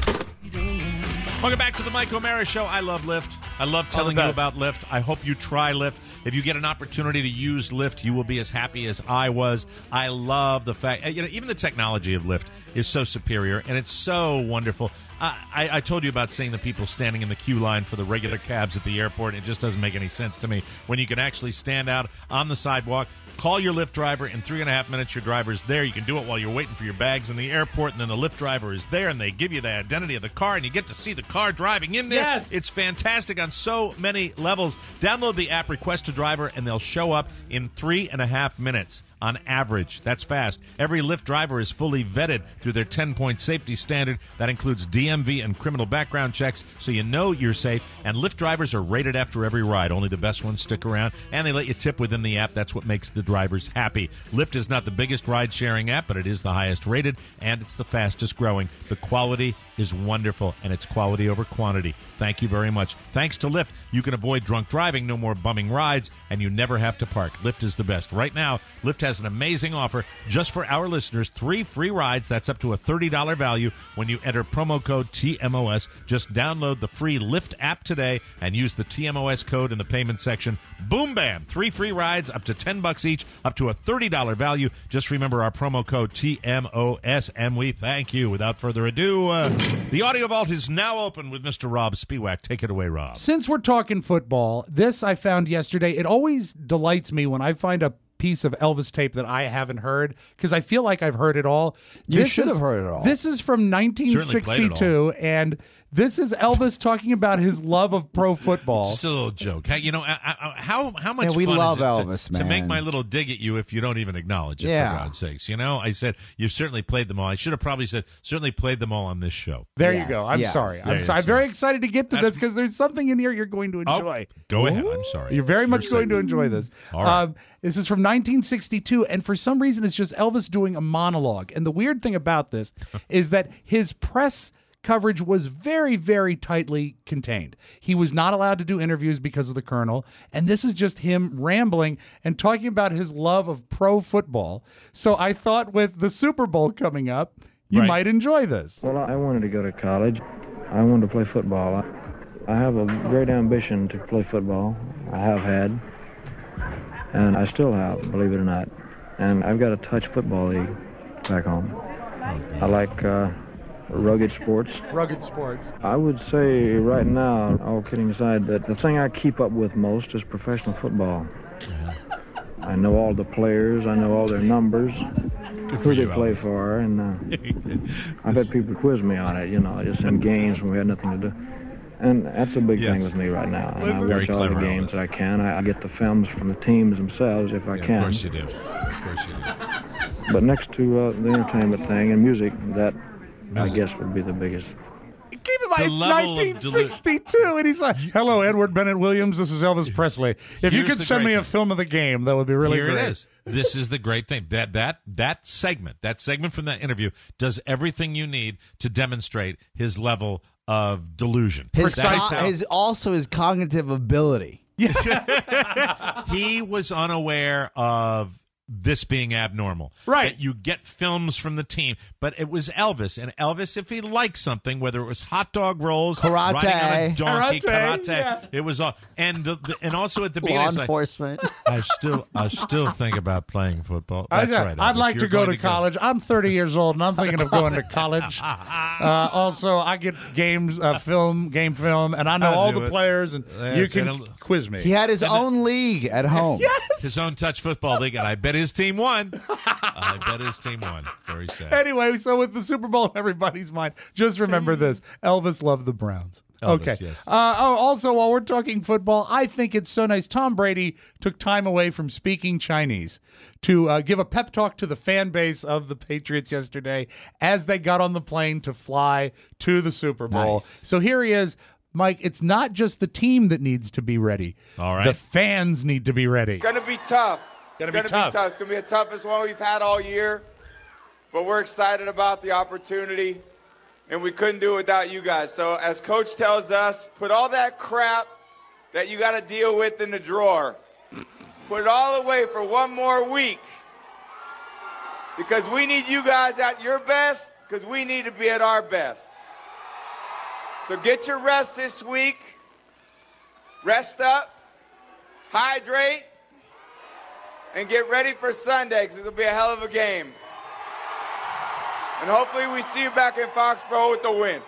Welcome back to the Mike O'Mara Show. I love Lyft. I love telling you about Lyft. I hope you try Lyft. If you get an opportunity to use Lyft, you will be as happy as I was. I love the fact, you know, even the technology of Lyft is so superior, and it's so wonderful. I, I, I told you about seeing the people standing in the queue line for the regular cabs at the airport. It just doesn't make any sense to me when you can actually stand out on the sidewalk, call your Lyft driver. In three and a half minutes, your driver is there. You can do it while you're waiting for your bags in the airport, and then the Lyft driver is there, and they give you the identity of the car, and you get to see the car driving in there. Yes. It's fantastic on so many levels. Download the app, request a driver, and they'll show up in three and a half minutes. On average. That's fast. Every Lyft driver is fully vetted through their ten-point safety standard. That includes D M V and criminal background checks, so you know you're safe. And Lyft drivers are rated after every ride. Only the best ones stick around, and they let you tip within the app. That's what makes the drivers happy. Lyft is not the biggest ride-sharing app, but it is the highest rated, and it's the fastest growing. The quality is wonderful, and it's quality over quantity. Thank you very much. Thanks to Lyft, you can avoid drunk driving, no more bumming rides, and you never have to park. Lyft is the best. Right now, Lyft has an amazing offer just for our listeners. Three free rides. That's up to a thirty dollars value when you enter promo code T M O S. Just download the free Lyft app today and use the T M O S code in the payment section. Boom, bam. Three free rides, up to ten bucks each, up to a thirty dollars value. Just remember our promo code T M O S, and we thank you. Without further ado, uh, the Audio Vault is now open with Mister Rob Spiewak. Take it away, Rob. Since we're talking football, this I found yesterday. It always delights me when I find a piece of Elvis tape that I haven't heard, because I feel like I've heard it all. You this should is, have heard it all. This is from nineteen sixty-two, and this is Elvis talking about his love of pro football. Just a little joke. How, you know, how how much yeah, we fun love is it Elvis, to, man. to make my little dig at you if you don't even acknowledge it, yeah. for God's sakes? You know, I said, you've certainly played them all. I should have probably said, certainly played them all on this show. There yes, you go. I'm yes. sorry. I'm, Yeah, sorry. I'm so- very excited to get to That's- this because there's something in here you're going to enjoy. Oh, go ahead. I'm sorry. You're very It's much your going to segment. enjoy this. All right. Um, this is from nineteen sixty-two, and for some reason, it's just Elvis doing a monologue. And the weird thing about this is that his press coverage was very, very tightly contained. He was not allowed to do interviews because of the Colonel, and this is just him rambling and talking about his love of pro football. So I thought with the Super Bowl coming up, you Right. might enjoy this. Well, I wanted to go to college. I wanted to play football. I, I have a great ambition to play football. I have had, and I still have, believe it or not. And I've got a touch football league back home. I like uh, rugged sports. Rugged sports. I would say right now, all kidding aside, that the thing I keep up with most is professional football. I know all the players. I know all their numbers, who they play for, and uh, I've had people quiz me on it, you know, just in games when we had nothing to do. And that's a big Yes. thing with me right now. And I Very watch all the clever, games Elvis. that I can. I, I get the films from the teams themselves if I Yeah, can. of course you do. Of course you do. But next to uh, the entertainment thing and music, that Music. I guess would be the biggest. Keep in mind, The it's level of nineteen sixty-two, and he's like, hello, Edward Bennett Williams. This is Elvis Presley. If you Here's could the send great me a thing. film of the game, that would be really Here great. it is. This is the great thing. That that that segment, that segment from that interview does everything you need to demonstrate his level of delusion. His, That's co- how- his also his cognitive ability. he was unaware of this being abnormal. Right. That you get films from the team, but it was Elvis. And Elvis, if he liked something, whether it was hot dog rolls, Karate. riding on a donkey, Karate, karate, yeah. it was all. And the, the, and also at the beginning, Law it's like, enforcement. I still I still think about playing football. That's I, right. I'd Elvis. like You're to go going to college. I'm thirty years old, and I'm thinking of going to college. Uh, also, I get games, uh, film, game film, and I know I'll all do the it. players, and That's- you can and a- quiz me. He had his own league at home. Yes. His own touch football league, and I bet his team won. I bet his team won. Very sad. Anyway, so with the Super Bowl in everybody's mind, just remember this: Elvis loved the Browns. Elvis, okay. yes. Uh, oh, also, while we're talking football, I think it's so nice. Tom Brady took time away from speaking Chinese to uh, give a pep talk to the fan base of the Patriots yesterday as they got on the plane to fly to the Super Bowl. Nice. So here he is. Mike, it's not just the team that needs to be ready. All right. The fans need to be ready. It's gonna be tough. Gonna it's be gonna tough. be tough. It's gonna be the toughest one we've had all year. But we're excited about the opportunity, and we couldn't do it without you guys. So as Coach tells us, put all that crap that you got to deal with in the drawer. Put it all away for one more week. Because we need you guys at your best, because we need to be at our best. So get your rest this week. Rest up, hydrate, and get ready for Sunday, because it'll be a hell of a game. And hopefully we see you back in Foxborough with the win.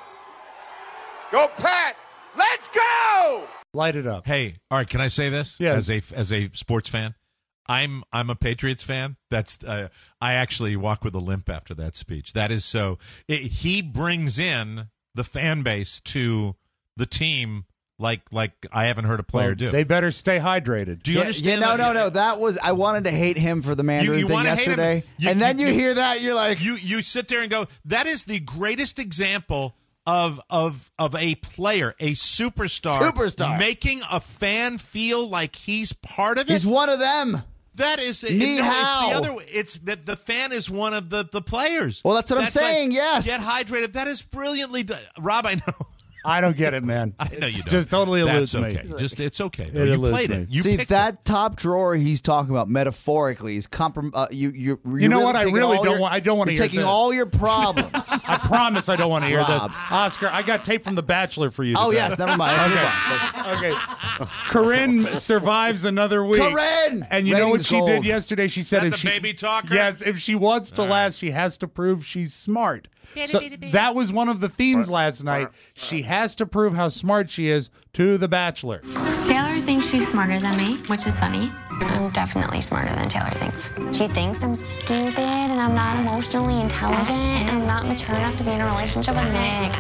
Go Pats! Let's go! Light it up. Hey, all right. Can I say this? Yeah. As a as a sports fan, I'm I'm a Patriots fan. That's uh, I actually walk with a limp after that speech. That is so. It, he brings in the fan base to the team like like I haven't heard a player Well, do. They better stay hydrated. Do you yeah, understand? Yeah, no, that? no, no. That was I wanted to hate him for the Mandarin You- you thing wanna hate him. yesterday, You- and then you- you, you- hear that, you're like, You you sit there and go, that is the greatest example of of of a player, a superstar, Superstar. making a fan feel like he's part of it. he's one of them. That is Ni no, hao. it's the other. It's that the fan is one of the the players. Well, that's what I'm like, saying, yes. get hydrated. That is brilliantly done, Rob. I know. I don't get it, man. I know It's you don't. just totally eludes That's me. okay. Just it's okay. Though. It You eludes played me. it. You See picked that it. top drawer he's talking about metaphorically is comprom- uh, you you You know what? I taking really all don't your- want- I don't wanna you're hear taking this. all your problems. I promise I don't want to hear this. Rob. Oscar, I got tape from The Bachelor for you. Oh today. yes, never mind. Okay. Okay. Corinne survives another week. Corinne! And you know what Ratings she gold. did yesterday? She said That if the she baby talker? Yes, if she wants to last, she has to prove she's smart. So that was one of the themes last night. She has to prove how smart she is to The Bachelor. Taylor thinks she's smarter than me, which is funny. I'm definitely smarter than Taylor thinks. She thinks I'm stupid and I'm not emotionally intelligent and I'm not mature enough to be in a relationship with Nick.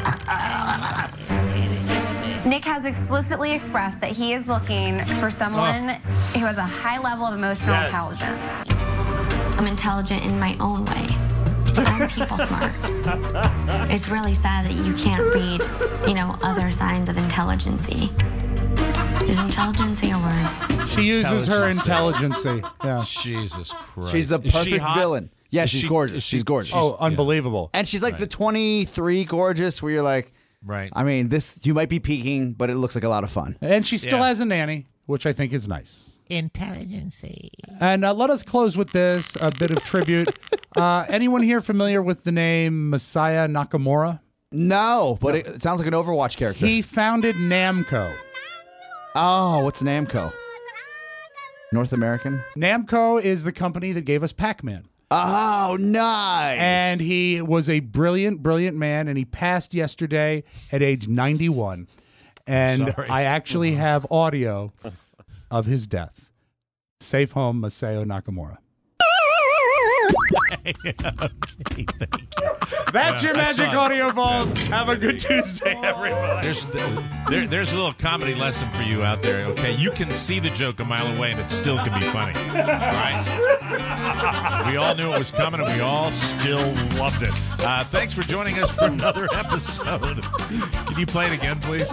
Nick has explicitly expressed that he is looking for someone who has a high level of emotional Yes. intelligence. I'm intelligent in my own way. I'm people smart. It's really sad that you can't read, you know, other signs of intelligency. Is intelligency a word? She uses her intelligency. Yeah. Jesus Christ. She's the Is she perfect hot? villain. Yeah, Is she's she- gorgeous. is she- she's gorgeous. Oh, unbelievable. And she's like Right. the twenty-three gorgeous where you're like, Right. I mean, this you might be peaking, but it looks like a lot of fun. And she still Yeah. has a nanny, which I think is nice. Intelligency. And uh, let us close with this a bit of tribute. Uh, anyone here familiar with the name Masaya Nakamura? No, but it, it sounds like an Overwatch character. He founded Namco. Oh, what's Namco? North American? Namco is the company that gave us Pac-Man. Oh, nice. And he was a brilliant, brilliant man, and he passed yesterday at age ninety-one. And Sorry. I actually have audio of his death. Safe home, Masaya Nakamura. Okay, thank you. That's Yeah, your that's magic fine. audio vault. Have a good Tuesday, everybody. There's there, there's a little comedy lesson for you out there. Okay, you can see the joke a mile away, and it still can be funny. All right? We all knew it was coming, and we all still loved it. Uh, thanks for joining us for another episode. Can you play it again, please?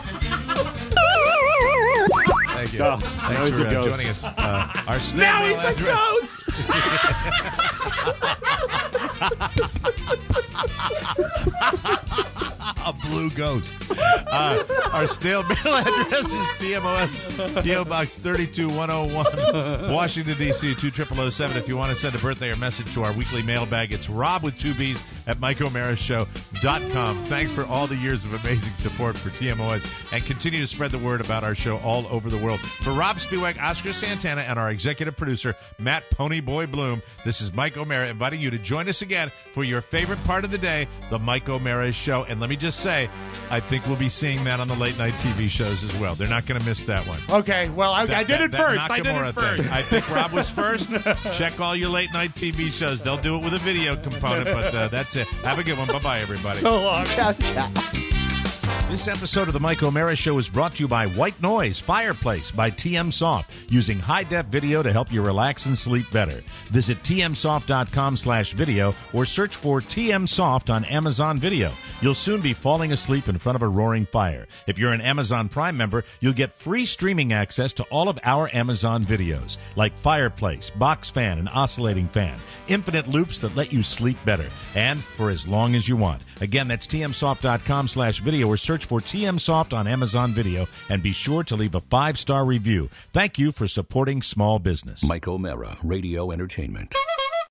Thank you. Oh, Thanks now he's for a uh, ghost. joining us. Uh, our snail Now mail he's a address ghost. A blue ghost. Uh, our snail mail address is T M O S, P O Box thirty-two one oh one, Washington, D C two triple oh seven. If you want to send a birthday or message to our weekly mailbag, it's Rob with two B's at Mike O'Mara Show dot com. Thanks for all the years of amazing support for T M O S, and continue to spread the word about our show all over the world. For Rob Spiewak, Oscar Santana, and our executive producer, Matt Ponyboy Bloom, this is Mike O'Mara inviting you to join us again for your favorite part of the day, the Mike O'Mara Show. And let me just say, I think we'll be seeing that on the late night T V shows as well. They're not going to miss that one. Okay, well, I, That- I did that- it that first. I did Nakamura it first. thing. I think Rob was first. Check all your late night T V shows. They'll do it with a video component, but uh, that's it. Have a good one. Bye-bye, everybody. So long. Ciao, ciao. This episode of the Mike O'Mara Show is brought to you by White Noise Fireplace by T M Soft, using high-def video to help you relax and sleep better. Visit T M soft dot com slash video or search for T M Soft on Amazon Video. You'll soon be falling asleep in front of a roaring fire. If you're an Amazon Prime member, you'll get free streaming access to all of our Amazon videos, like Fireplace, Box Fan, and Oscillating Fan, infinite loops that let you sleep better, and for as long as you want. Again, that's T M soft dot com slash video or search for T M Soft on Amazon Video, and be sure to leave a five-star review. Thank you for supporting small business. Mike O'Mara, Radio Entertainment.